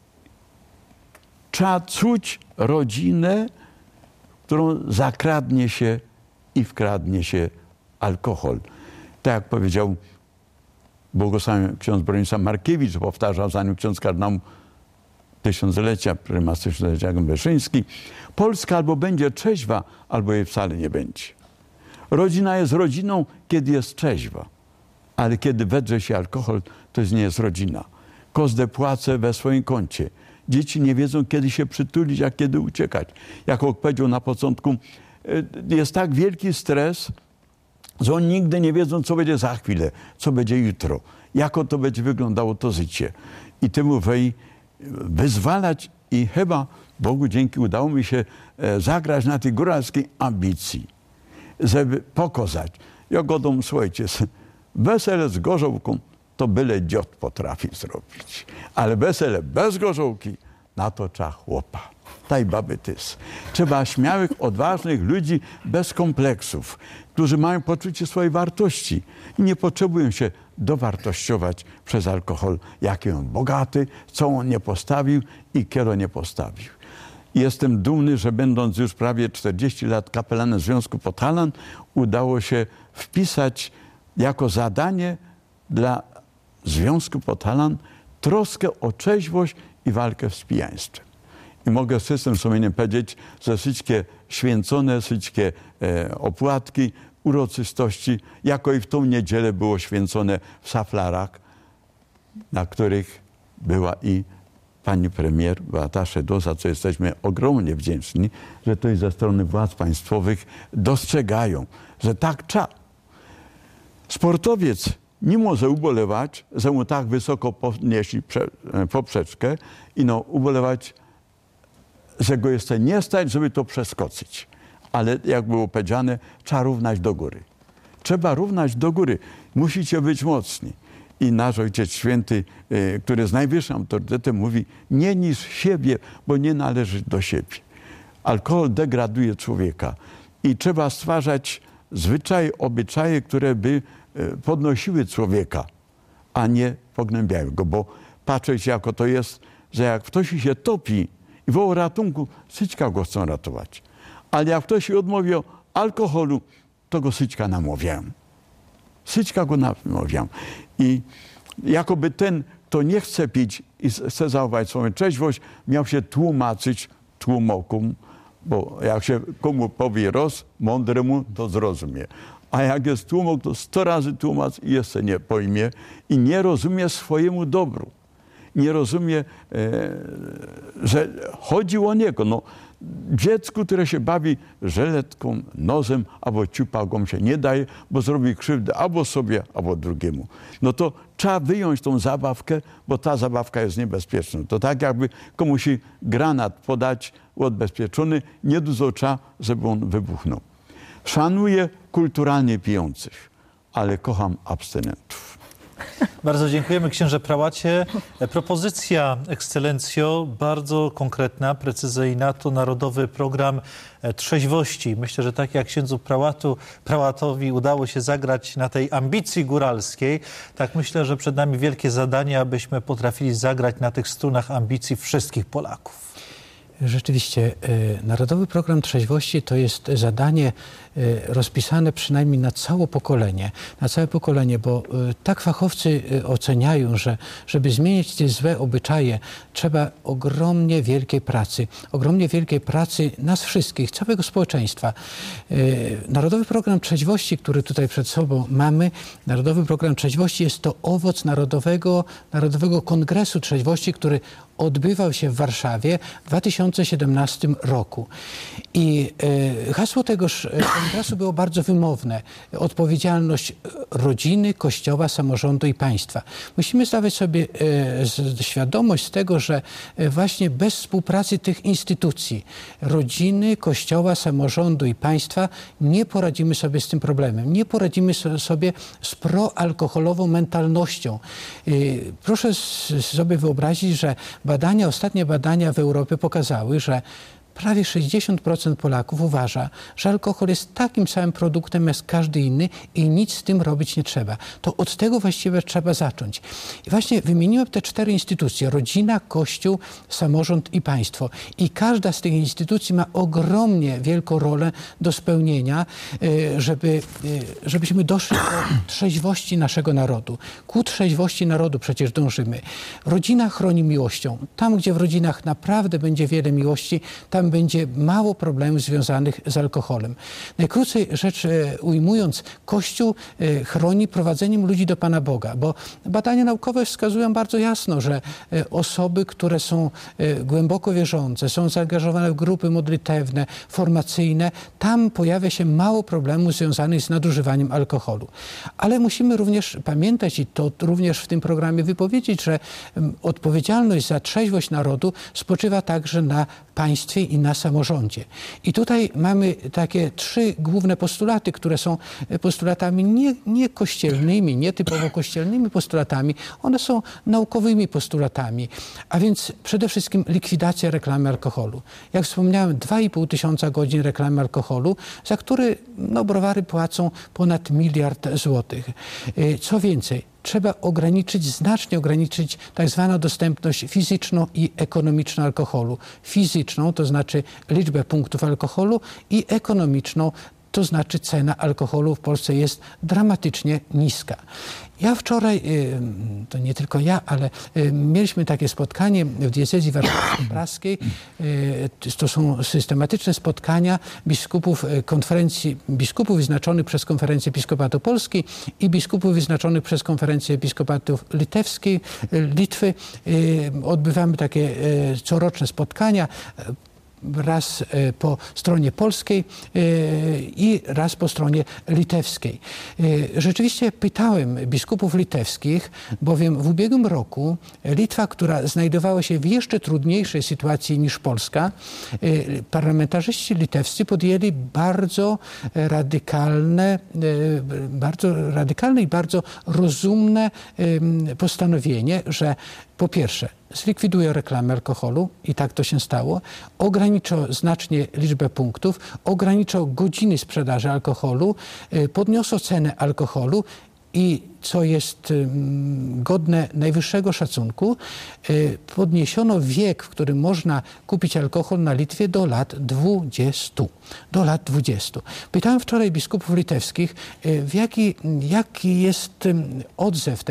trzeba czuć rodzinę, którą zakradnie się i wkradnie się alkohol. Tak jak powiedział błogosławiony ksiądz Bronisław Markiewicz, powtarzał za nim ksiądz kardynał tysiąclecia, prymas tysiąclecia Wyszyński. Polska albo będzie trzeźwa, albo jej wcale nie będzie. Rodzina jest rodziną, kiedy jest trzeźwa. Ale kiedy wedrze się alkohol, to już nie jest rodzina. Każde płace we swoim koncie. Dzieci nie wiedzą, kiedy się przytulić, a kiedy uciekać. Jak powiedział na początku, jest tak wielki stres, że oni nigdy nie wiedzą, co będzie za chwilę, co będzie jutro. Jak to będzie wyglądało to życie. I temu wyzwalać i chyba Bogu dzięki udało mi się zagrać na tej góralskiej ambicji, żeby pokazać. Jagodą, słuchajcie, wesele z gorzołką to byle dziot potrafi zrobić. Ale wesele bez gorzołki, na to trzeba chłopa. Taj baby tys. Trzeba śmiałych, odważnych ludzi bez kompleksów, którzy mają poczucie swojej wartości i nie potrzebują się dowartościować przez alkohol, jaki on bogaty, co on nie postawił i kiedy nie postawił. Jestem dumny, że będąc już prawie 40 lat kapelanem Związku Podhalan, udało się wpisać jako zadanie dla Związku Podhalan troskę o trzeźwość i walkę z pijaństwem. I mogę z czystym sumieniem powiedzieć, że wszystkie święcone, wszystkie opłatki, uroczystości, jako i w tą niedzielę było święcone w Szaflarach, na których była i pani premier Beata Szydło, za co jesteśmy ogromnie wdzięczni, że to i ze strony władz państwowych dostrzegają, że tak trzeba. Sportowiec nie może ubolewać, że mu tak wysoko podnieśli poprzeczkę i ubolewać, że go jeszcze nie stać, żeby to przeskoczyć. Ale jak było powiedziane, trzeba równać do góry. Trzeba równać do góry. Musicie być mocni. I nasz Ojciec Święty, który z najwyższym autorytetem mówi, nie niż siebie, bo nie należy do siebie. Alkohol degraduje człowieka i trzeba stwarzać zwyczaje, obyczaje, które by podnosiły człowieka, a nie pognębiały go. Bo patrzeć, jako to jest, że jak ktoś się topi i woła ratunku, syćka go chcą ratować. Ale jak ktoś się odmówi alkoholu, to go syćka namówiają. Syćka go namówiają. I jakoby ten, kto nie chce pić i chce zachować swoją trzeźwość, miał się tłumaczyć tłumokom, bo jak się komu powie roz, mądremu to zrozumie. A jak jest tłumok, to 100 razy tłumacz i jeszcze nie pojmie i nie rozumie swojemu dobru. Nie rozumie, że chodzi o niego. Dziecku, które się bawi żeletką, nozem albo ciupagą się nie daje, bo zrobi krzywdę albo sobie, albo drugiemu. To trzeba wyjąć tą zabawkę, bo ta zabawka jest niebezpieczna. To tak jakby komuś granat podać odbezpieczony, nie dużo trzeba, żeby on wybuchnął. Szanuję kulturalnie pijących, ale kocham abstynentów. Bardzo dziękujemy, księże prałacie. Propozycja, ekscelencjo, bardzo konkretna, precyzyjna, to Narodowy Program Trzeźwości. Myślę, że tak jak księdzu prałatowi udało się zagrać na tej ambicji góralskiej, tak myślę, że przed nami wielkie zadanie, abyśmy potrafili zagrać na tych strunach ambicji wszystkich Polaków. Rzeczywiście, Narodowy Program Trzeźwości to jest zadanie rozpisane przynajmniej na całe pokolenie, bo tak fachowcy oceniają, że żeby zmienić te złe obyczaje, trzeba ogromnie wielkiej pracy nas wszystkich, całego społeczeństwa. Narodowy Program Trzeźwości, który tutaj przed sobą mamy, Narodowy Program Trzeźwości jest to owoc Narodowego Kongresu Trzeźwości, który odbywał się w Warszawie w 2017 roku. I hasło tegoż kongresu było bardzo wymowne. Odpowiedzialność rodziny, Kościoła, samorządu i państwa. Musimy zdawać sobie świadomość z tego, że właśnie bez współpracy tych instytucji, rodziny, Kościoła, samorządu i państwa, nie poradzimy sobie z tym problemem. Nie poradzimy sobie z proalkoholową mentalnością. Proszę sobie wyobrazić, że ostatnie badania w Europie pokazały, że prawie 60% Polaków uważa, że alkohol jest takim samym produktem jak każdy inny i nic z tym robić nie trzeba. To od tego właściwie trzeba zacząć. I właśnie wymieniłem te 4 instytucje: rodzina, Kościół, samorząd i państwo. I każda z tych instytucji ma ogromnie wielką rolę do spełnienia, żebyśmy doszli do trzeźwości naszego narodu. Ku trzeźwości narodu przecież dążymy. Rodzina chroni miłością. Tam, gdzie w rodzinach naprawdę będzie wiele miłości, tam będzie mało problemów związanych z alkoholem. Najkrócej rzecz ujmując, Kościół chroni prowadzeniem ludzi do Pana Boga, bo badania naukowe wskazują bardzo jasno, że osoby, które są głęboko wierzące, są zaangażowane w grupy modlitewne, formacyjne, tam pojawia się mało problemów związanych z nadużywaniem alkoholu. Ale musimy również pamiętać, i to również w tym programie wypowiedzieć, że odpowiedzialność za trzeźwość narodu spoczywa także na państwie i na samorządzie. I tutaj mamy takie 3 główne postulaty, które są postulatami nie kościelnymi, nie typowo kościelnymi postulatami. One są naukowymi postulatami. A więc przede wszystkim likwidacja reklamy alkoholu. Jak wspomniałem, 2,5 tysiąca godzin reklamy alkoholu, za który browary płacą ponad 1 miliard złotych. Co więcej, trzeba znacznie ograniczyć tak zwaną dostępność fizyczną i ekonomiczną alkoholu. Fizyczną, to znaczy liczbę punktów alkoholu, i ekonomiczną, to znaczy cena alkoholu w Polsce jest dramatycznie niska. Ja wczoraj, to nie tylko ja, ale mieliśmy takie spotkanie w diecezji warszawsko-praskiej. To są systematyczne spotkania biskupów wyznaczonych przez Konferencję Episkopatu Polski i biskupów wyznaczonych przez Konferencję Episkopatów Litwy. Odbywamy takie coroczne spotkania. Raz po stronie polskiej i raz po stronie litewskiej. Rzeczywiście pytałem biskupów litewskich, bowiem w ubiegłym roku Litwa, która znajdowała się w jeszcze trudniejszej sytuacji niż Polska, parlamentarzyści litewscy podjęli bardzo radykalne i bardzo rozumne postanowienie, że po pierwsze zlikwidują reklamę alkoholu i tak to się stało, ograniczą znacznie liczbę punktów, ograniczą godziny sprzedaży alkoholu, podniosą cenę alkoholu i, co jest godne najwyższego szacunku, podniesiono wiek, w którym można kupić alkohol na Litwie do lat 20. Pytałem wczoraj biskupów litewskich, jaki jest odzew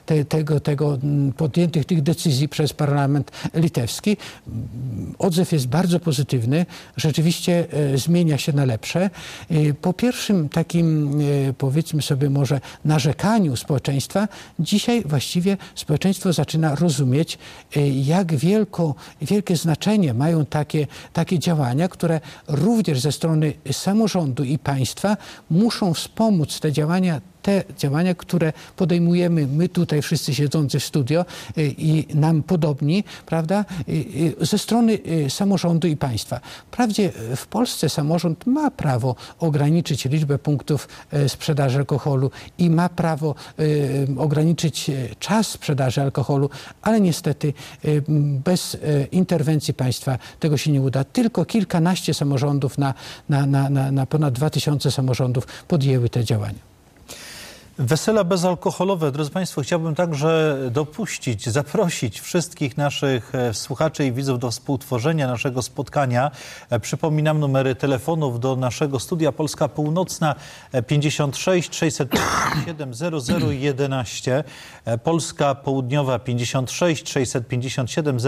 podjętych tych decyzji przez parlament litewski. Odzew jest bardzo pozytywny, rzeczywiście zmienia się na lepsze. Po pierwszym takim, powiedzmy sobie może, narzekaniu społeczeństwa, dzisiaj właściwie społeczeństwo zaczyna rozumieć, jak wielkie znaczenie mają takie działania, które również ze strony samorządu i państwa muszą wspomóc te działania, które podejmujemy my tutaj wszyscy siedzący w studio i nam podobni, prawda, ze strony samorządu i państwa. Wprawdzie w Polsce samorząd ma prawo ograniczyć liczbę punktów sprzedaży alkoholu i ma prawo ograniczyć czas sprzedaży alkoholu, ale niestety bez interwencji państwa tego się nie uda. Tylko kilkanaście samorządów na ponad 2000 samorządów podjęły te działania. Wesela bezalkoholowe, drodzy Państwo, chciałbym także zaprosić wszystkich naszych słuchaczy i widzów do współtworzenia naszego spotkania. Przypominam numery telefonów do naszego studia. Polska Północna 56 657 0011, Polska Południowa 56 657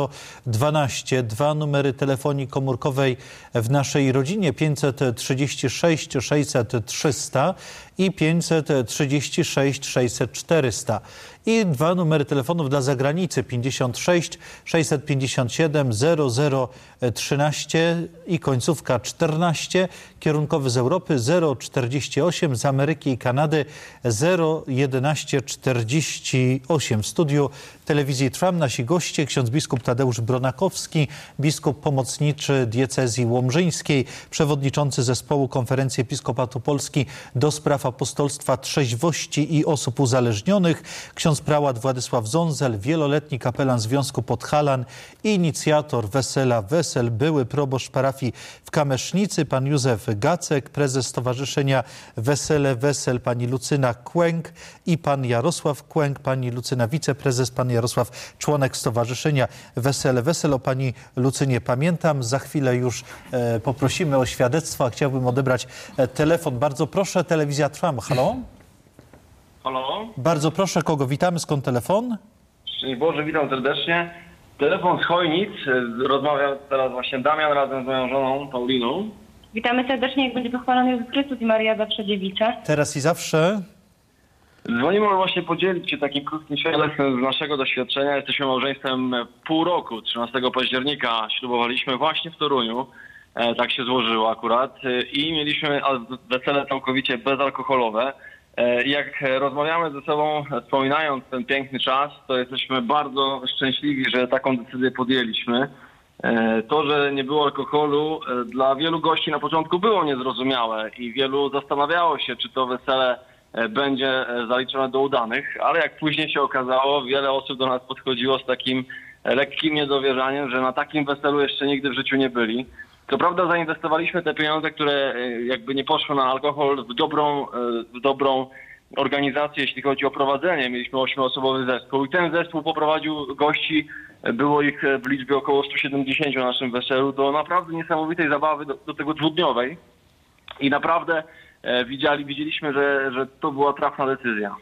0012, 2 numery telefonii komórkowej w naszej rodzinie 536 600 300 i 536 600 400. I 2 numery telefonów dla zagranicy 56 657 0013 i końcówka 14, kierunkowy z Europy 048, z Ameryki i Kanady 01148. W studiu telewizji Trwam nasi goście: ksiądz biskup Tadeusz Bronakowski, biskup pomocniczy diecezji łomżyńskiej, przewodniczący zespołu Konferencji Episkopatu Polski do spraw apostolstwa, trzeźwości i osób uzależnionych, ksiądz prałat Władysław Zązel, wieloletni kapelan Związku Podhalan, inicjator Wesela Wesel, były proboszcz parafii w Kamesznicy, pan Józef Gacek, prezes Stowarzyszenia Wesele Wesel, pani Lucyna Kłęk i pan Jarosław Kłęk, pani Lucyna wiceprezes, pan Jarosław członek Stowarzyszenia Wesele Wesel. O pani Lucynie pamiętam. Za chwilę już poprosimy o świadectwa. Chciałbym odebrać telefon. Bardzo proszę, telewizja Trwam. Halo? Halo? Bardzo proszę, kogo witamy? Skąd telefon? Szczęść Boże, witam serdecznie. Telefon z Chojnic. Rozmawia teraz właśnie Damian razem z moją żoną Pauliną. Witamy serdecznie, jak będzie pochwalony Jezus Chrystus i Maria zawsze dziewica. Teraz i zawsze. Dzwonimy właśnie podzielić się takim krótkim świadectwem z naszego doświadczenia. Jesteśmy małżeństwem pół roku. 13 października ślubowaliśmy właśnie w Toruniu. Tak się złożyło akurat. I mieliśmy wesele całkowicie bezalkoholowe. Jak rozmawiamy ze sobą, wspominając ten piękny czas, to jesteśmy bardzo szczęśliwi, że taką decyzję podjęliśmy. To, że nie było alkoholu, dla wielu gości na początku było niezrozumiałe i wielu zastanawiało się, czy to wesele będzie zaliczone do udanych, ale jak później się okazało, wiele osób do nas podchodziło z takim lekkim niedowierzaniem, że na takim weselu jeszcze nigdy w życiu nie byli. Co prawda zainwestowaliśmy te pieniądze, które jakby nie poszły na alkohol, w dobrą organizację, jeśli chodzi o prowadzenie. Mieliśmy 8-osobowy zespół i ten zespół poprowadził gości, było ich w liczbie około 170 na naszym weselu, do naprawdę niesamowitej zabawy, do tego dwudniowej. I naprawdę widzieliśmy, że to była trafna decyzja.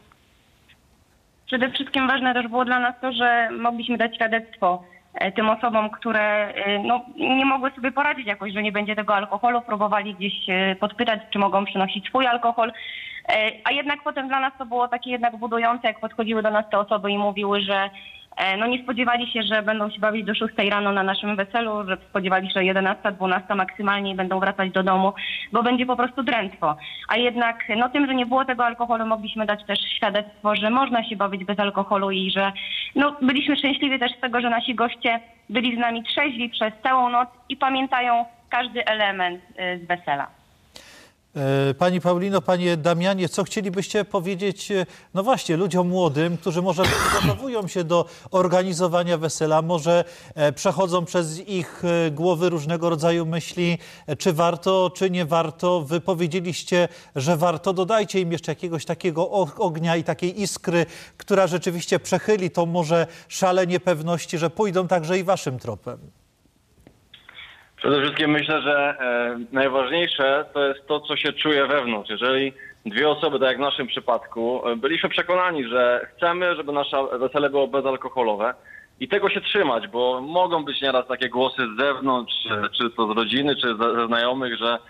Przede wszystkim ważne też było dla nas to, że mogliśmy dać świadectwo tym osobom, które nie mogły sobie poradzić jakoś, że nie będzie tego alkoholu. Próbowali gdzieś podpytać, czy mogą przynosić swój alkohol. A jednak potem dla nas to było takie jednak budujące, jak podchodziły do nas te osoby i mówiły, że nie spodziewali się, że będą się bawić do 6 rano na naszym weselu, że spodziewali się, że 11, 12 maksymalnie i będą wracać do domu, bo będzie po prostu drętwo. A jednak tym, że nie było tego alkoholu, mogliśmy dać też świadectwo, że można się bawić bez alkoholu i że byliśmy szczęśliwi też z tego, że nasi goście byli z nami trzeźwi przez całą noc i pamiętają każdy element z wesela. Pani Paulino, panie Damianie, co chcielibyście powiedzieć, no właśnie, ludziom młodym, którzy może przygotowują się do organizowania wesela, może przechodzą przez ich głowy różnego rodzaju myśli, czy warto, czy nie warto. Wy powiedzieliście, że warto. Dodajcie im jeszcze jakiegoś takiego ognia i takiej iskry, która rzeczywiście przechyli to może szale niepewności, że pójdą także i waszym tropem. Przede wszystkim myślę, że najważniejsze to jest to, co się czuje wewnątrz. Jeżeli dwie osoby, tak jak w naszym przypadku, byliśmy przekonani, że chcemy, żeby nasze wesele było bezalkoholowe i tego się trzymać, bo mogą być nieraz takie głosy z zewnątrz, czy to z rodziny, czy ze znajomych, że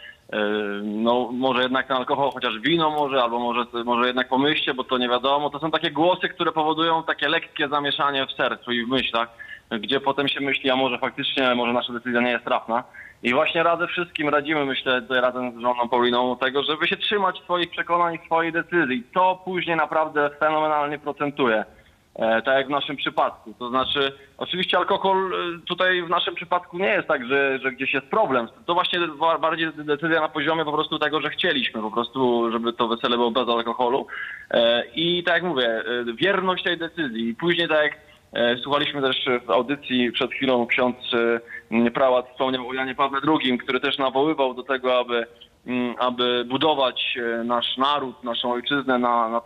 może jednak ten alkohol, chociaż wino może, albo może jednak pomyślcie, bo to nie wiadomo. To są takie głosy, które powodują takie lekkie zamieszanie w sercu i w myślach, gdzie potem się myśli, a może faktycznie, może nasza decyzja nie jest trafna. I właśnie radzimy, myślę, tutaj razem z żoną Pauliną, tego, żeby się trzymać swoich przekonań i swojej decyzji. To później naprawdę fenomenalnie procentuje, tak jak w naszym przypadku. To znaczy, oczywiście alkohol tutaj w naszym przypadku nie jest tak, że gdzieś jest problem. To właśnie bardziej decyzja na poziomie po prostu tego, że chcieliśmy po prostu, żeby to wesele było bez alkoholu. I tak jak mówię, wierność tej decyzji. I później tak jak słuchaliśmy też w audycji przed chwilą, ksiądz prałat wspomniał o Janie Pawle II, który też nawoływał do tego, aby budować nasz naród, naszą ojczyznę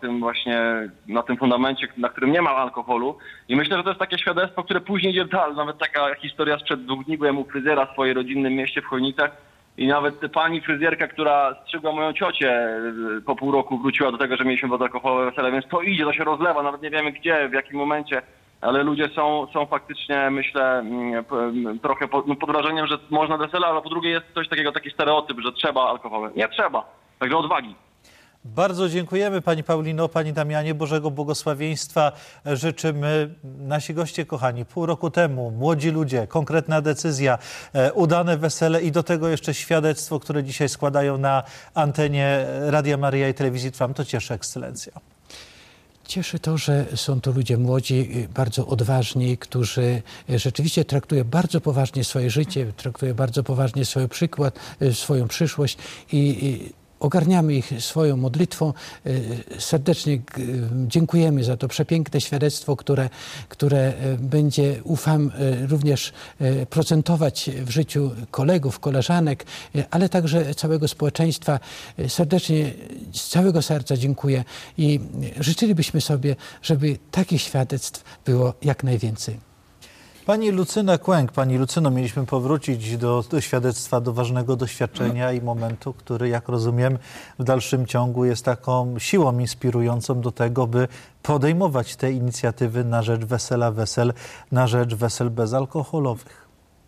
na tym fundamencie, na którym nie ma alkoholu. I myślę, że to jest takie świadectwo, które później idzie dalej. Nawet taka historia sprzed 2 dni, byłem u fryzjera w swoim rodzinnym mieście w Chojnicach i nawet pani fryzjerka, która strzygła moją ciocię, po pół roku wróciła do tego, że mieliśmy bezalkoholowe wesele, więc to idzie, to się rozlewa, nawet nie wiemy gdzie, w jakim momencie. Ale ludzie są faktycznie, myślę, trochę pod wrażeniem, że można wesele, ale po drugie jest coś takiego, taki stereotyp, że trzeba alkoholu. Nie trzeba. Także odwagi. Bardzo dziękujemy pani Paulino, pani Damianie. Bożego błogosławieństwa życzymy. Nasi goście kochani, pół roku temu, młodzi ludzie, konkretna decyzja, udane wesele i do tego jeszcze świadectwo, które dzisiaj składają na antenie Radia Maryja i Telewizji Trwam. To cieszy, ekscelencja. Cieszy to, że są to ludzie młodzi, bardzo odważni, którzy rzeczywiście traktują bardzo poważnie swoje życie, traktują bardzo poważnie swój przykład, swoją przyszłość i ogarniamy ich swoją modlitwą. Serdecznie dziękujemy za to przepiękne świadectwo, które będzie, ufam, również procentować w życiu kolegów, koleżanek, ale także całego społeczeństwa. Serdecznie, z całego serca dziękuję i życzylibyśmy sobie, żeby takich świadectw było jak najwięcej. Pani Lucyna Kłęk, pani Lucyno, mieliśmy powrócić do świadectwa, do ważnego doświadczenia i momentu, który, jak rozumiem, w dalszym ciągu jest taką siłą inspirującą do tego, by podejmować te inicjatywy na rzecz wesela wesel, na rzecz wesel bezalkoholowych.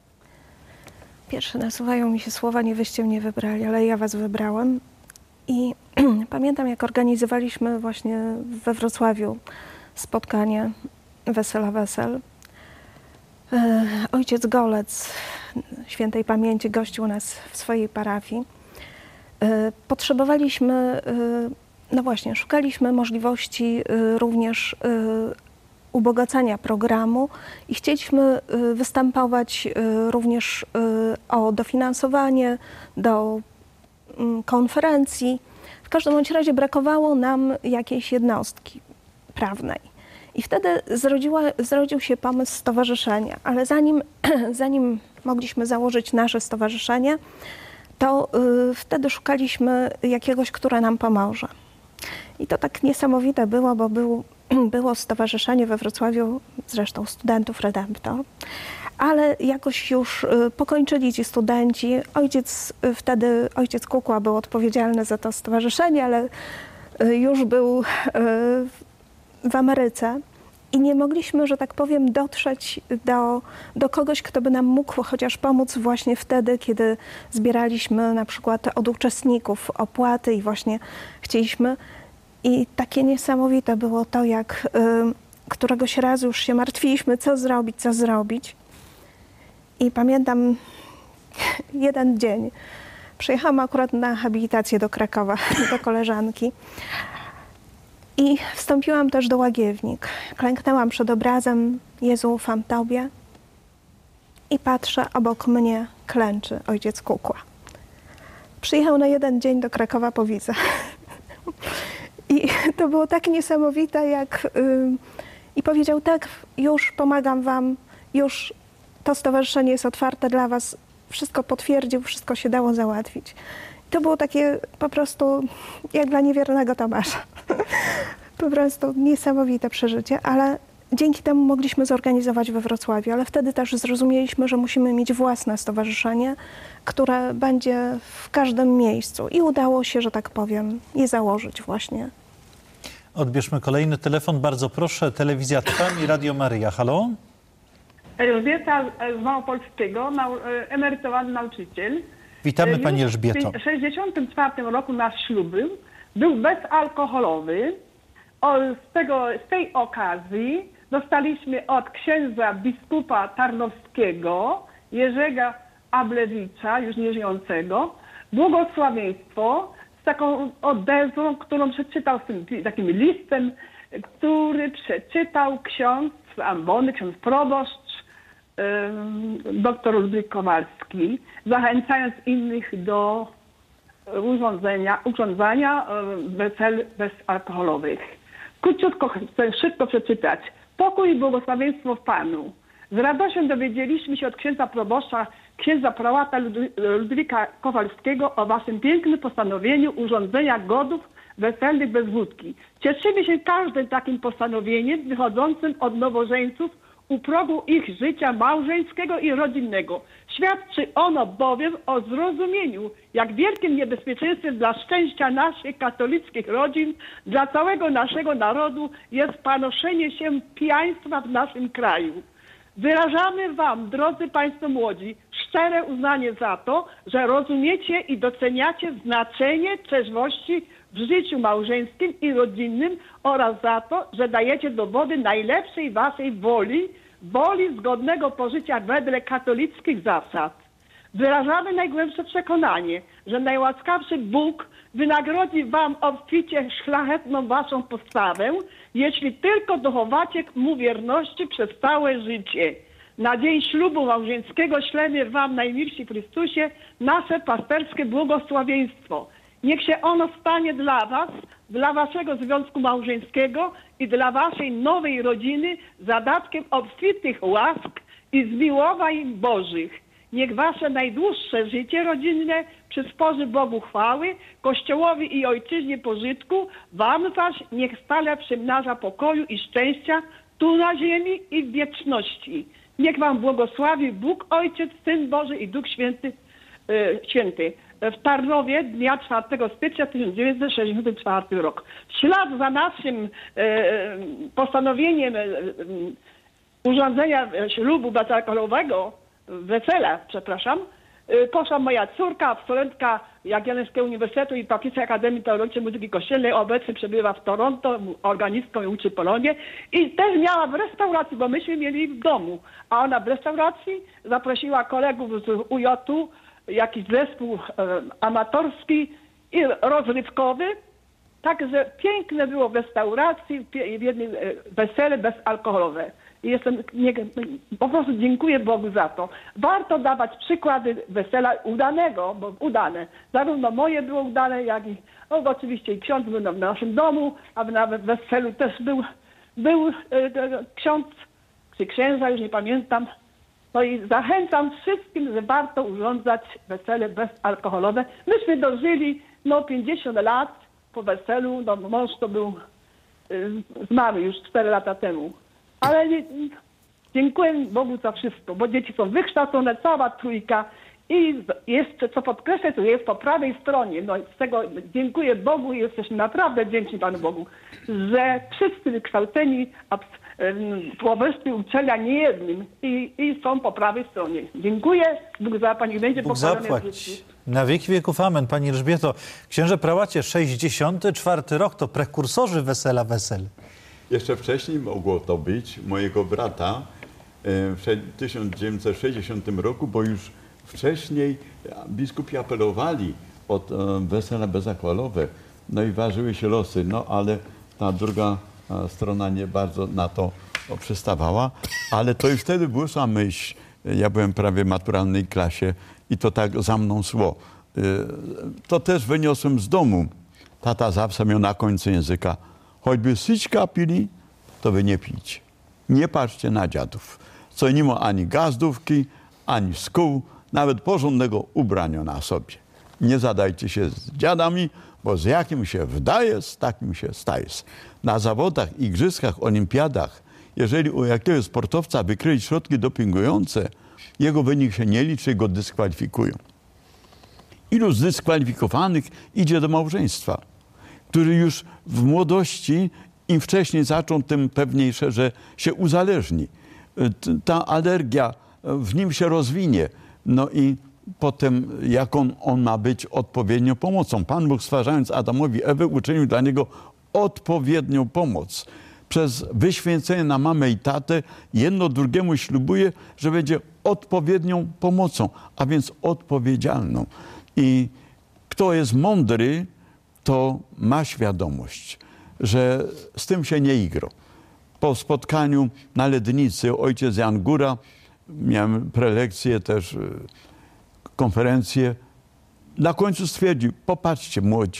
Pierwsze nasuwają mi się słowa, nie wyście mnie wybrali, ale ja was wybrałem. I pamiętam, jak organizowaliśmy właśnie we Wrocławiu spotkanie Wesela Wesel. Ojciec Golec świętej pamięci gościł nas w swojej parafii. Potrzebowaliśmy, no właśnie, szukaliśmy możliwości również ubogacenia programu i chcieliśmy występować również o dofinansowanie do konferencji. W każdym bądź razie brakowało nam jakiejś jednostki prawnej. I wtedy zrodził się pomysł stowarzyszenia, ale zanim mogliśmy założyć nasze stowarzyszenie, to wtedy szukaliśmy jakiegoś, które nam pomoże. I to tak niesamowite było, bo było stowarzyszenie we Wrocławiu, zresztą studentów Redemptor, ale jakoś już pokończyli ci studenci. Ojciec Kukła był odpowiedzialny za to stowarzyszenie, ale już był w Ameryce i nie mogliśmy, że tak powiem, dotrzeć do kogoś, kto by nam mógł chociaż pomóc właśnie wtedy, kiedy zbieraliśmy na przykład od uczestników opłaty i właśnie chcieliśmy. I takie niesamowite było to, jak któregoś razu już się martwiliśmy, co zrobić. I pamiętam jeden dzień. Przyjechałam akurat na habilitację do Krakowa, do koleżanki. I wstąpiłam też do Łagiewnik. Klęknęłam przed obrazem Jezu, ufam Tobie. I patrzę, obok mnie klęczy ojciec Kukła. Przyjechał na jeden dzień do Krakowa po wizę. I to było tak niesamowite, i powiedział, tak, już pomagam wam, już to stowarzyszenie jest otwarte dla was, wszystko potwierdził, wszystko się dało załatwić. To było takie po prostu jak dla niewiernego Tomasza. Po prostu niesamowite przeżycie, ale dzięki temu mogliśmy zorganizować we Wrocławiu, ale wtedy też zrozumieliśmy, że musimy mieć własne stowarzyszenie, które będzie w każdym miejscu i udało się, że tak powiem, je założyć właśnie. Odbierzmy kolejny telefon. Bardzo proszę. Telewizja Trwam i Radio Maryja. Halo? Elżbieta z Małopolskiego, emerytowany nauczyciel. Witamy Pani Elżbieto. W 1964 roku nasz ślub był bezalkoholowy. Z tej okazji dostaliśmy od księdza biskupa tarnowskiego, Jerzego Ablewicza, już nieżyjącego, błogosławieństwo z taką odezwą, którą przeczytał, z tym takim listem, który przeczytał ksiądz ambony, ksiądz proboszcz, dr Ludwik Kowalski, zachęcając innych do urządzania wesel bezalkoholowych. Króciutko chcę szybko przeczytać. Pokój i błogosławieństwo w Panu. Z radością dowiedzieliśmy się od księdza proboszcza, księdza prałata Ludwika Kowalskiego o waszym pięknym postanowieniu urządzenia godów weselnych bez wódki. Cieszymy się każdym takim postanowieniem wychodzącym od nowożeńców u progu ich życia małżeńskiego i rodzinnego. Świadczy ono bowiem o zrozumieniu, jak wielkim niebezpieczeństwem dla szczęścia naszych katolickich rodzin, dla całego naszego narodu jest panoszenie się pijaństwa w naszym kraju. Wyrażamy wam, drodzy państwo młodzi, szczere uznanie za to, że rozumiecie i doceniacie znaczenie trzeźwości w życiu małżeńskim i rodzinnym oraz za to, że dajecie dowody najlepszej waszej woli zgodnego pożycia wedle katolickich zasad. Wyrażamy najgłębsze przekonanie, że najłaskawszy Bóg wynagrodzi wam obficie szlachetną waszą postawę, jeśli tylko dochowacie mu wierności przez całe życie. Na dzień ślubu małżeńskiego ślemy wam, najmilsi w Chrystusie, nasze pasterskie błogosławieństwo. Niech się ono stanie dla was, dla waszego związku małżeńskiego i dla waszej nowej rodziny zadatkiem obfitych łask i zmiłowań Bożych. Niech wasze najdłuższe życie rodzinne przysporzy Bogu chwały, Kościołowi i Ojczyźnie pożytku, wam zaś niech stale przymnaża pokoju i szczęścia tu na ziemi i w wieczności. Niech wam błogosławi Bóg, Ojciec, Syn Boży i Duch Święty. W Tarnowie dnia 4 stycznia 1964 rok. W ślad za naszym postanowieniem urządzenia ślubu bezalkoholowego, wesela, poszła moja córka, absolwentka Jagiellońskiego Uniwersytetu i Papieskiej Akademii Teologicznej Muzyki Kościelnej, obecnie przebywa w Toronto, organistką i uczy Polonię. I też miała w restauracji, bo myśmy mieli w domu, a ona w restauracji zaprosiła kolegów z UJ-u, jakiś zespół amatorski i rozrywkowy Także piękne było w restauracji, w jednym wesele bezalkoholowe. I po prostu dziękuję Bogu za to. Warto dawać przykłady wesela udanego, bo udane. Zarówno moje było udane, jak i oczywiście i ksiądz był w naszym domu, a nawet w weselu też był ksiądz, czy księża, już nie pamiętam. No i zachęcam wszystkim, że warto urządzać wesele bezalkoholowe. Myśmy dożyli 50 lat po weselu, mąż to był zmarły już 4 lata temu. Ale dziękuję Bogu za wszystko, bo dzieci są wykształcone, cała trójka i jeszcze, co podkreślę, to jest po prawej stronie. No i z tego dziękuję Bogu i jesteśmy naprawdę wdzięczni Panu Bogu, że wszyscy wykształceni, po wyższych uczelniach niejednym i są po prawej stronie. Dziękuję, Bóg zapłać, niech będzie Bóg pochwalony w zapłać. życiu. Na wieki wieków amen. Pani Elżbieto, księże prałacie, 64 rok to prekursorzy wesela wesel. Jeszcze wcześniej mogło to być mojego brata w 1960 roku, bo już wcześniej biskupi apelowali o wesela bezalkoholowe. No i ważyły się losy, no ale ta druga strona nie bardzo na to przystawała. Ale to już wtedy była myśl. Ja byłem prawie w maturalnej klasie i to tak za mną szło. To też wyniosłem z domu. Tata zawsze miał na końcu języka: choćby syćka pili, to wy nie pijcie. Nie patrzcie na dziadów, co nie ma ani gazdówki, ani skół, nawet porządnego ubrania na sobie. Nie zadajcie się z dziadami, bo z jakim się wdaje, z takim się staje. Na zawodach, igrzyskach, olimpiadach, jeżeli u jakiegoś sportowca wykryć środki dopingujące, jego wynik się nie liczy i go dyskwalifikują. Ilu zdyskwalifikowanych idzie do małżeństwa, który już w młodości, im wcześniej zaczął, tym pewniejsze, że się uzależni. Ta alergia w nim się rozwinie. No i potem jaką on ma być odpowiednią pomocą. Pan Bóg, stwarzając Adamowi Ewę, uczynił dla niego odpowiednią pomoc. Przez wyświęcenie na mamę i tatę jedno drugiemu ślubuje, że będzie odpowiednią pomocą, a więc odpowiedzialną. I kto jest mądry, to ma świadomość, że z tym się nie igra. Po spotkaniu na Lednicy ojciec Jan Góra, miałem prelekcję też, konferencję, na końcu stwierdził: popatrzcie młodzi,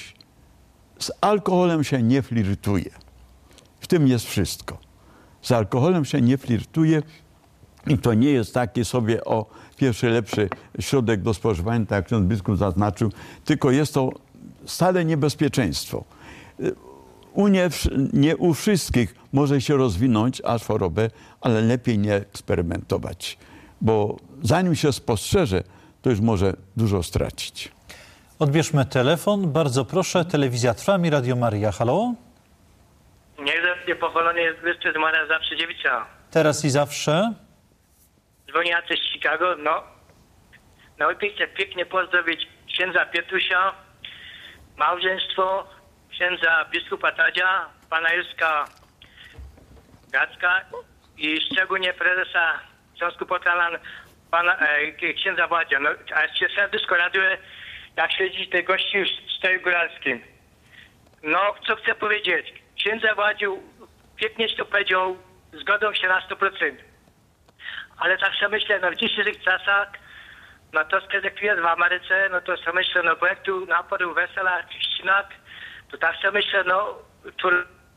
z alkoholem się nie flirtuje. W tym jest wszystko. Z alkoholem się nie flirtuje i to nie jest taki sobie pierwszy lepszy środek do spożywania, tak jak ksiądz biskup zaznaczył, tylko jest to stale niebezpieczeństwo. Nie u wszystkich może się rozwinąć aż chorobę, ale lepiej nie eksperymentować, bo zanim się spostrzeże, to już może dużo stracić. Odbierzmy telefon. Bardzo proszę. Telewizja Trwam i Radio Maria. Halo? Niech będzie pochwalony jest Chrystus, Maria zawsze dziewica. Teraz i zawsze. Dzwoni Jacek z Chicago. No i chcę pięknie pozdrowić księdza Pietrusia, małżeństwo księdza biskupa Tadzia, pana Józka Gacka i szczególnie prezesa Związku Podhalan, pana księdza Władzia. No, a się serdecznie raduję, jak śledzić te gości w Stoju Góralskim. No, co chcę powiedzieć? Księdza Władziu pięknie to powiedział, zgodą się na 100%. Ale tak sobie myślę, w dzisiejszych czasach, to kiedy jest w Ameryce, to sobie myślę, bo jak tu naporu wesela, chrzcinach, to tak sobie myślę, tu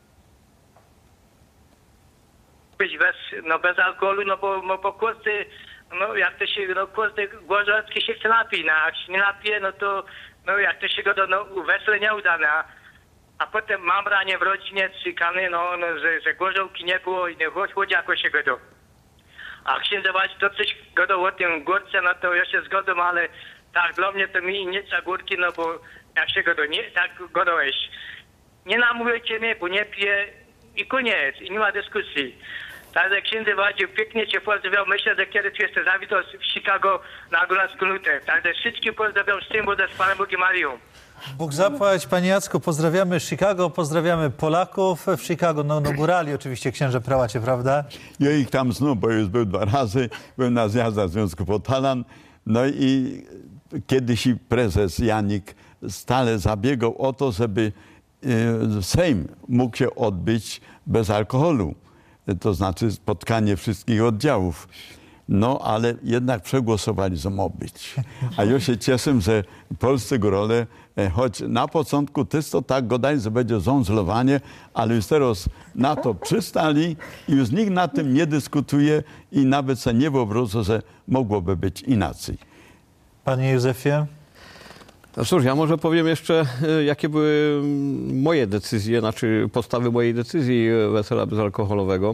być bez alkoholu, bo każdy, jak to się, każdy głożowski się chce napić, jak się nie napije, to, jak to się go wesele nie udane, a potem mam ranie w rodzinie, cykany, że gorzałki nie było i nie chodzi jakoś się godą. A księdza to coś godą o tym górce, to ja się zgodzę, ale tak dla mnie to mi nie za górki, bo jak się godą, nie tak godą jeść. Nie namówicie mnie, bo nie piję i koniec, i nie ma dyskusji. Także księdza Władziu pięknie cię pozdrawiam, myślę, że kiedy tu jesteś zawitał w Chicago na Górską Lutę. Także wszystkich pozdrawiam z tym, bo z Panem Bogiem Marią. Bóg zapłać, Panie Jacku, pozdrawiamy Chicago, pozdrawiamy Polaków w Chicago, górali oczywiście księże prałacie, prawda? Ja ich tam znów, bo już był 2 razy, byłem na zjazdach Związku Podhalan, i kiedyś prezes Janik stale zabiegał o to, żeby Sejm mógł się odbyć bez alkoholu, to znaczy spotkanie wszystkich oddziałów. No, ale jednak przegłosowali, że ma być. A ja się cieszę, że polscy górale, choć na początku też to tak gadali, że będzie zązlowanie, ale już teraz na to przystali i już nikt na tym nie dyskutuje i nawet się nie wyobraża, że mogłoby być inaczej. Panie Józefie? No cóż, ja może powiem jeszcze, jakie były moje decyzje, znaczy podstawy mojej decyzji wesela bezalkoholowego.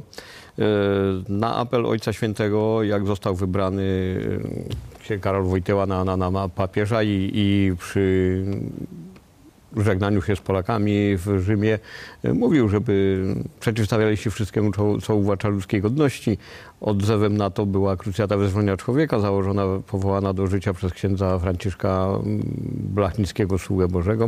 Na apel Ojca Świętego, jak został wybrany Karol Wojtyła na papieża i przy żegnaniu się z Polakami w Rzymie mówił, żeby przeciwstawiali się wszystkiemu, co uwłacza ludzkiej godności. Odzewem na to była Krucjata Wyzwolenia Człowieka, założona, powołana do życia przez księdza Franciszka Blachnickiego, sługę Bożego.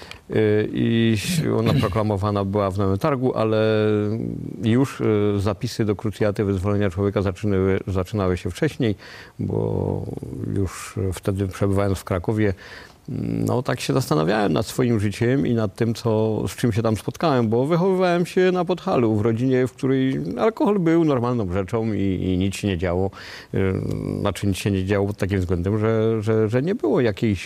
I ona proklamowana była w Nowym Targu, ale już zapisy do Krucjaty Wyzwolenia Człowieka zaczynały się wcześniej, bo już wtedy, przebywając w Krakowie, no tak się zastanawiałem nad swoim życiem i nad tym, z czym się tam spotkałem, bo wychowywałem się na Podhalu, w rodzinie, w której alkohol był normalną rzeczą i nic się nie działo. Znaczy nic się nie działo pod takim względem, że nie było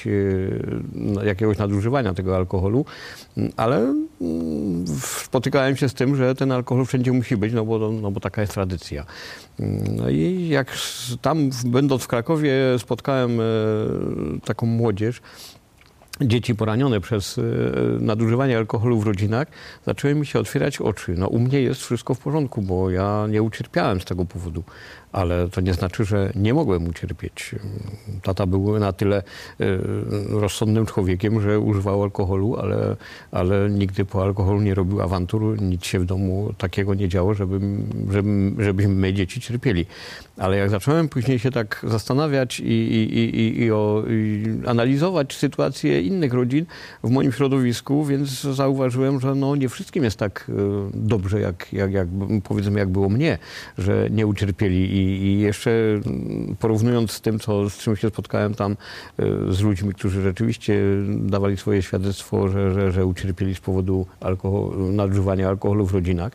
jakiegoś nadużywania tego alkoholu, ale spotykałem się z tym, że ten alkohol wszędzie musi być, no bo taka jest tradycja. No i jak tam, będąc w Krakowie, spotkałem taką młodzież, dzieci poranione przez nadużywanie alkoholu w rodzinach, zaczęły mi się otwierać oczy. No u mnie jest wszystko w porządku, bo ja nie ucierpiałem z tego powodu. Ale to nie znaczy, że nie mogłem ucierpieć. Tata był na tyle rozsądnym człowiekiem, że używał alkoholu, ale nigdy po alkoholu nie robił awantur, nic się w domu takiego nie działo, żebyśmy my, dzieci, cierpieli. Ale jak zacząłem później się tak zastanawiać i analizować sytuację innych rodzin w moim środowisku, więc zauważyłem, że no nie wszystkim jest tak dobrze, jak powiedzmy, jak było mnie, że nie ucierpieli. I jeszcze porównując z tym, z czym się spotkałem tam z ludźmi, którzy rzeczywiście dawali swoje świadectwo, że ucierpieli z powodu nadużywania alkoholu w rodzinach.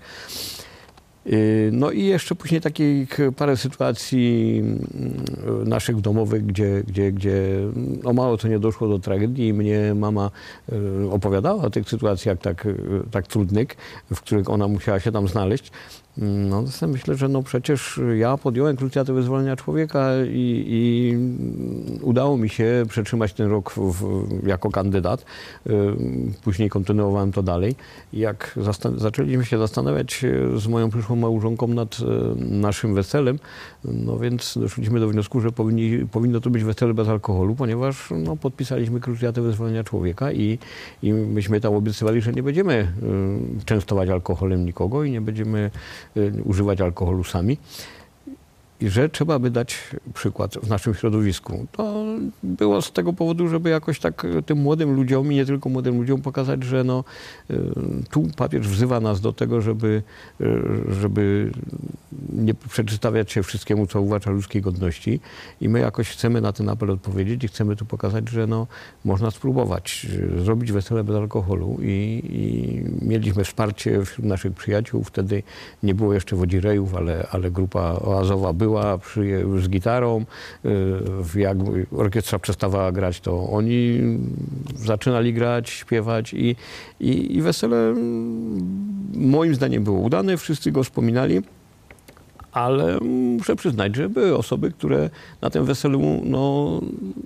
No i jeszcze później takich parę sytuacji naszych domowych, gdzie o mało co nie doszło do tragedii i mnie mama opowiadała o tych sytuacjach tak trudnych, w których ona musiała się tam znaleźć. No to myślę, że no przecież ja podjąłem Krucjatę Wyzwolenia Człowieka i udało mi się przetrzymać ten rok jako kandydat. Później kontynuowałem to dalej. Jak zaczęliśmy się zastanawiać z moją przyszłą małżonką nad naszym weselem, no więc doszliśmy do wniosku, że powinno to być wesele bez alkoholu, ponieważ no, podpisaliśmy Krucjatę Wyzwolenia Człowieka i myśmy tam obiecywali, że nie będziemy częstować alkoholem nikogo i nie będziemy używać alkoholu sami. I że trzeba by dać przykład w naszym środowisku. To było z tego powodu, żeby jakoś tak tym młodym ludziom i nie tylko młodym ludziom pokazać, że no, tu papież wzywa nas do tego, żeby nie przeciwstawiać się wszystkiemu, co uwłacza ludzkiej godności. I my jakoś chcemy na ten apel odpowiedzieć i chcemy tu pokazać, że no, można spróbować zrobić wesele bez alkoholu. I mieliśmy wsparcie wśród naszych przyjaciół. Wtedy nie było jeszcze wodzirejów, ale grupa oazowa była z gitarą. Jak orkiestra przestawała grać, to oni zaczynali grać, śpiewać i wesele moim zdaniem było udane, wszyscy go wspominali, ale muszę przyznać, że były osoby, które na tym weselu no,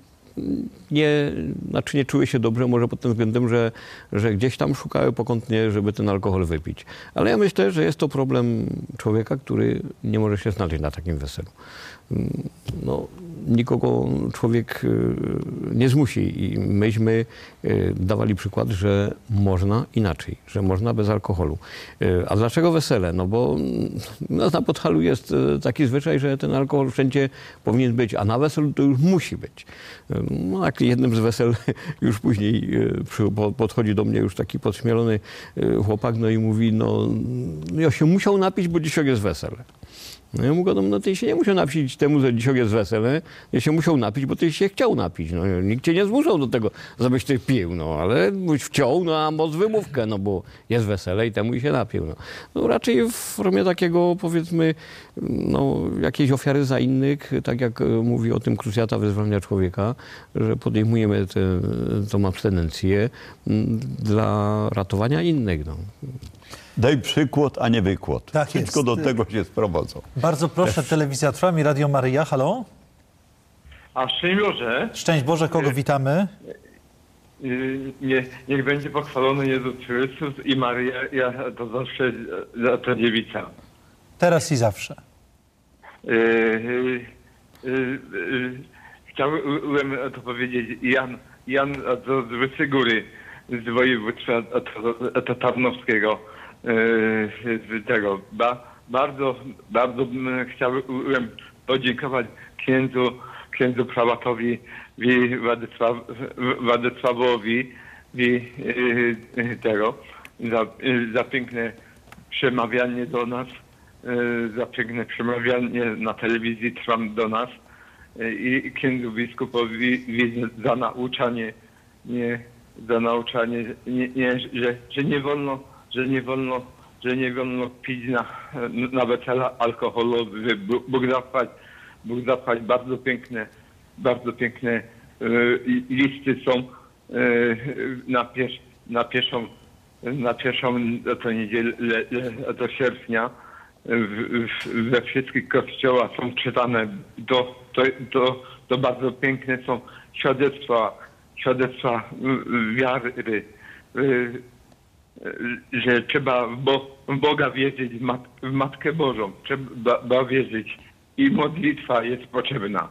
nie czuły się dobrze, może pod tym względem, że gdzieś tam szukały pokątnie, żeby ten alkohol wypić. Ale ja myślę, że jest to problem człowieka, który nie może się znaleźć na takim weselu. No, nikogo człowiek nie zmusi i myśmy dawali przykład, że można inaczej, że można bez alkoholu. A dlaczego wesele? No bo na Podhalu jest taki zwyczaj, że ten alkohol wszędzie powinien być, a na weselu to już musi być. No, jak jednym z wesel już później podchodzi do mnie już taki podśmielony chłopak, no i mówi, no ja się musiał napić, bo dzisiaj jest wesele. No ja mu gadam, no ty się nie musiał napić temu, że dzisiaj jest wesele. Ja się musiał napić, bo ty się chciał napić. No, nikt cię nie zmuszał do tego, żebyś ty pił, no ale byś wciął, no a moc wymówkę, no bo jest wesele i temu i się napił. No raczej w formie takiego, powiedzmy, no jakiejś ofiary za innych, tak jak mówi o tym Krucjata Wyzwolenia Człowieka, że podejmujemy tą abstynencję dla ratowania innych. No. Daj przykład, a nie wykład. Tak Wszystko jest. do tego się sprowadzą. Bardzo proszę, Telewizja Trwam i Radio Maryja. Halo? A szczęść Boże, Szczęść Boże, kogo witamy? niech będzie pochwalony Jezus Chrystus i Maryja, ja to zawsze ta dziewica. Teraz i zawsze. Chciałem to powiedzieć, Jan z Wysygóry, z województwa tarnowskiego, z tego. Bardzo chciałem podziękować księdzu prałatowi Władysławowi za piękne przemawianie do nas, za piękne przemawianie na telewizji Trwam do nas i księdzu biskupowi za nauczanie, że nie wolno pić na wesela alkoholowy. Bóg zapłać bardzo piękne listy są na pierwszą to niedzielę do sierpnia we wszystkich kościołach są czytane. To bardzo piękne są świadectwa wiary, że trzeba w Boga wierzyć, w Matkę Bożą, trzeba wierzyć i modlitwa jest potrzebna.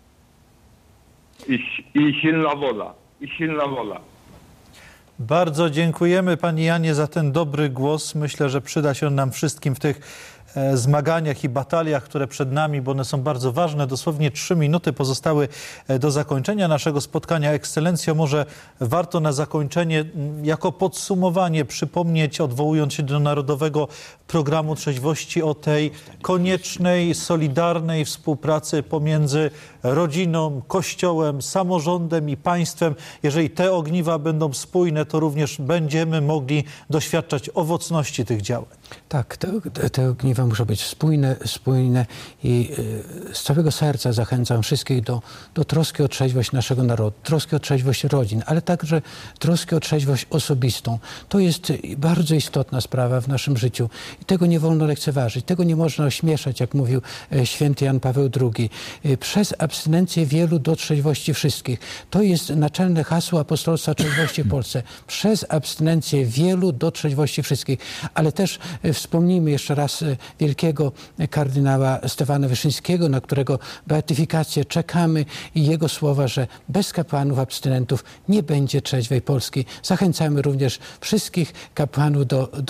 I silna wola. Bardzo dziękujemy Panie Janie za ten dobry głos. Myślę, że przyda się on nam wszystkim w tych zmaganiach i bataliach, które przed nami, bo one są bardzo ważne. Dosłownie 3 minuty pozostały do zakończenia naszego spotkania. Ekscelencjo, może warto na zakończenie, jako podsumowanie, przypomnieć, odwołując się do Narodowego Programu Trzeźwości, o tej koniecznej, solidarnej współpracy pomiędzy rodziną, Kościołem, samorządem i państwem. Jeżeli te ogniwa będą spójne, to również będziemy mogli doświadczać owocności tych działań. Tak, te ogniwa muszą być spójne i z całego serca zachęcam wszystkich do troski o trzeźwość naszego narodu, troski o trzeźwość rodzin, ale także troski o trzeźwość osobistą. To jest bardzo istotna sprawa w naszym życiu i tego nie wolno lekceważyć, tego nie można ośmieszać, jak mówił święty Jan Paweł II. Przez abstynencję wielu do trzeźwości wszystkich. To jest naczelne hasło apostolstwa trzeźwości w Polsce. Przez abstynencję wielu do trzeźwości wszystkich, ale też wspomnijmy jeszcze raz wielkiego kardynała Stefana Wyszyńskiego, na którego beatyfikację czekamy i jego słowa, że bez kapłanów abstynentów nie będzie trzeźwej Polski. Zachęcamy również wszystkich kapłanów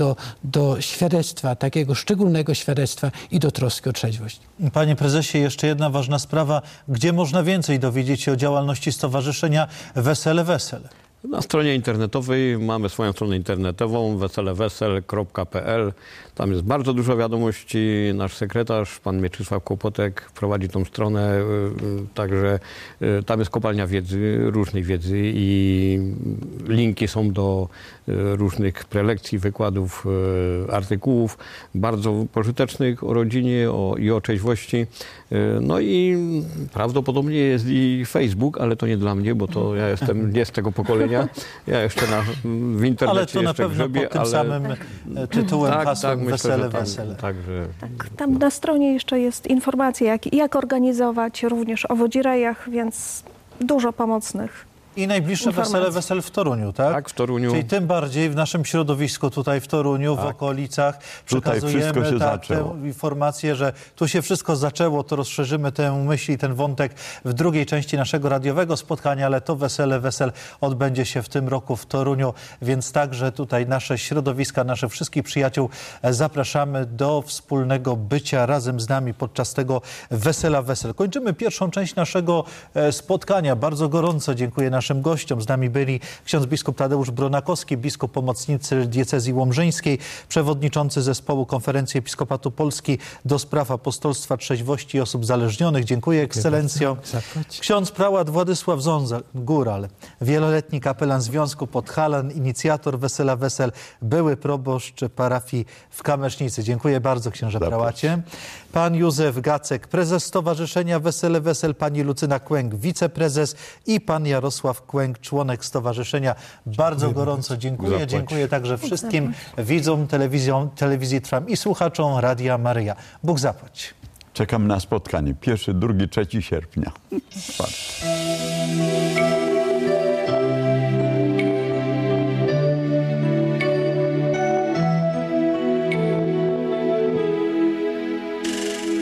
do świadectwa, takiego szczególnego świadectwa i do troski o trzeźwość. Panie prezesie, jeszcze jedna ważna sprawa. Gdzie można więcej dowiedzieć się o działalności Stowarzyszenia Wesele Wesel? Na stronie internetowej mamy swoją stronę internetową weselewesel.pl. Tam jest bardzo dużo wiadomości. Nasz sekretarz, pan Mieczysław Kłopotek, prowadzi tą stronę, także tam jest kopalnia wiedzy, różnej wiedzy i linki są do różnych prelekcji, wykładów, artykułów bardzo pożytecznych o rodzinie i o trzeźwości. No i prawdopodobnie jest i Facebook, ale to nie dla mnie, bo to ja jestem nie z tego pokolenia. Ja jeszcze w internecie ale to na pewno grzebię, pod tym samym tytułem, hasłem Wesele Wesele. Tak, tam na stronie jeszcze jest informacja, jak organizować również o wodzirejach, więc dużo pomocnych I najbliższe Wesele Wesel w Toruniu, tak? Tak, w Toruniu. Czyli tym bardziej w naszym środowisku tutaj w Toruniu, w okolicach przekazujemy tę informację, że tu się wszystko zaczęło, to rozszerzymy tę myśl i ten wątek w drugiej części naszego radiowego spotkania, ale to Wesele Wesel odbędzie się w tym roku w Toruniu, więc także tutaj nasze środowiska, naszych wszystkich przyjaciół zapraszamy do wspólnego bycia razem z nami podczas tego Wesela Wesel. Kończymy pierwszą część naszego spotkania. Bardzo gorąco dziękuję naszym naszym gościom. Z nami byli ksiądz biskup Tadeusz Bronakowski, biskup pomocnicy diecezji łomżyńskiej, przewodniczący zespołu Konferencji Episkopatu Polski do spraw apostolstwa, trzeźwości i osób zależnionych. Dziękuję, ekscelencjo. Ksiądz prałat Władysław Góral, wieloletni kapelan Związku Podhalan, inicjator Wesela Wesel, były proboszcz parafii w Kamesznicy. Dziękuję bardzo, księże prałacie. Pan Józef Gacek, prezes Stowarzyszenia Wesele Wesel, pani Lucyna Kłęk, wiceprezes i pan Jarosław Kłęk, członek stowarzyszenia. Bardzo gorąco dziękuję. Dziękuję także wszystkim widzom telewizji Trwam i słuchaczom Radia Maryja. Bóg zapłać. Czekam na spotkanie 1, 2, 3 sierpnia. 4.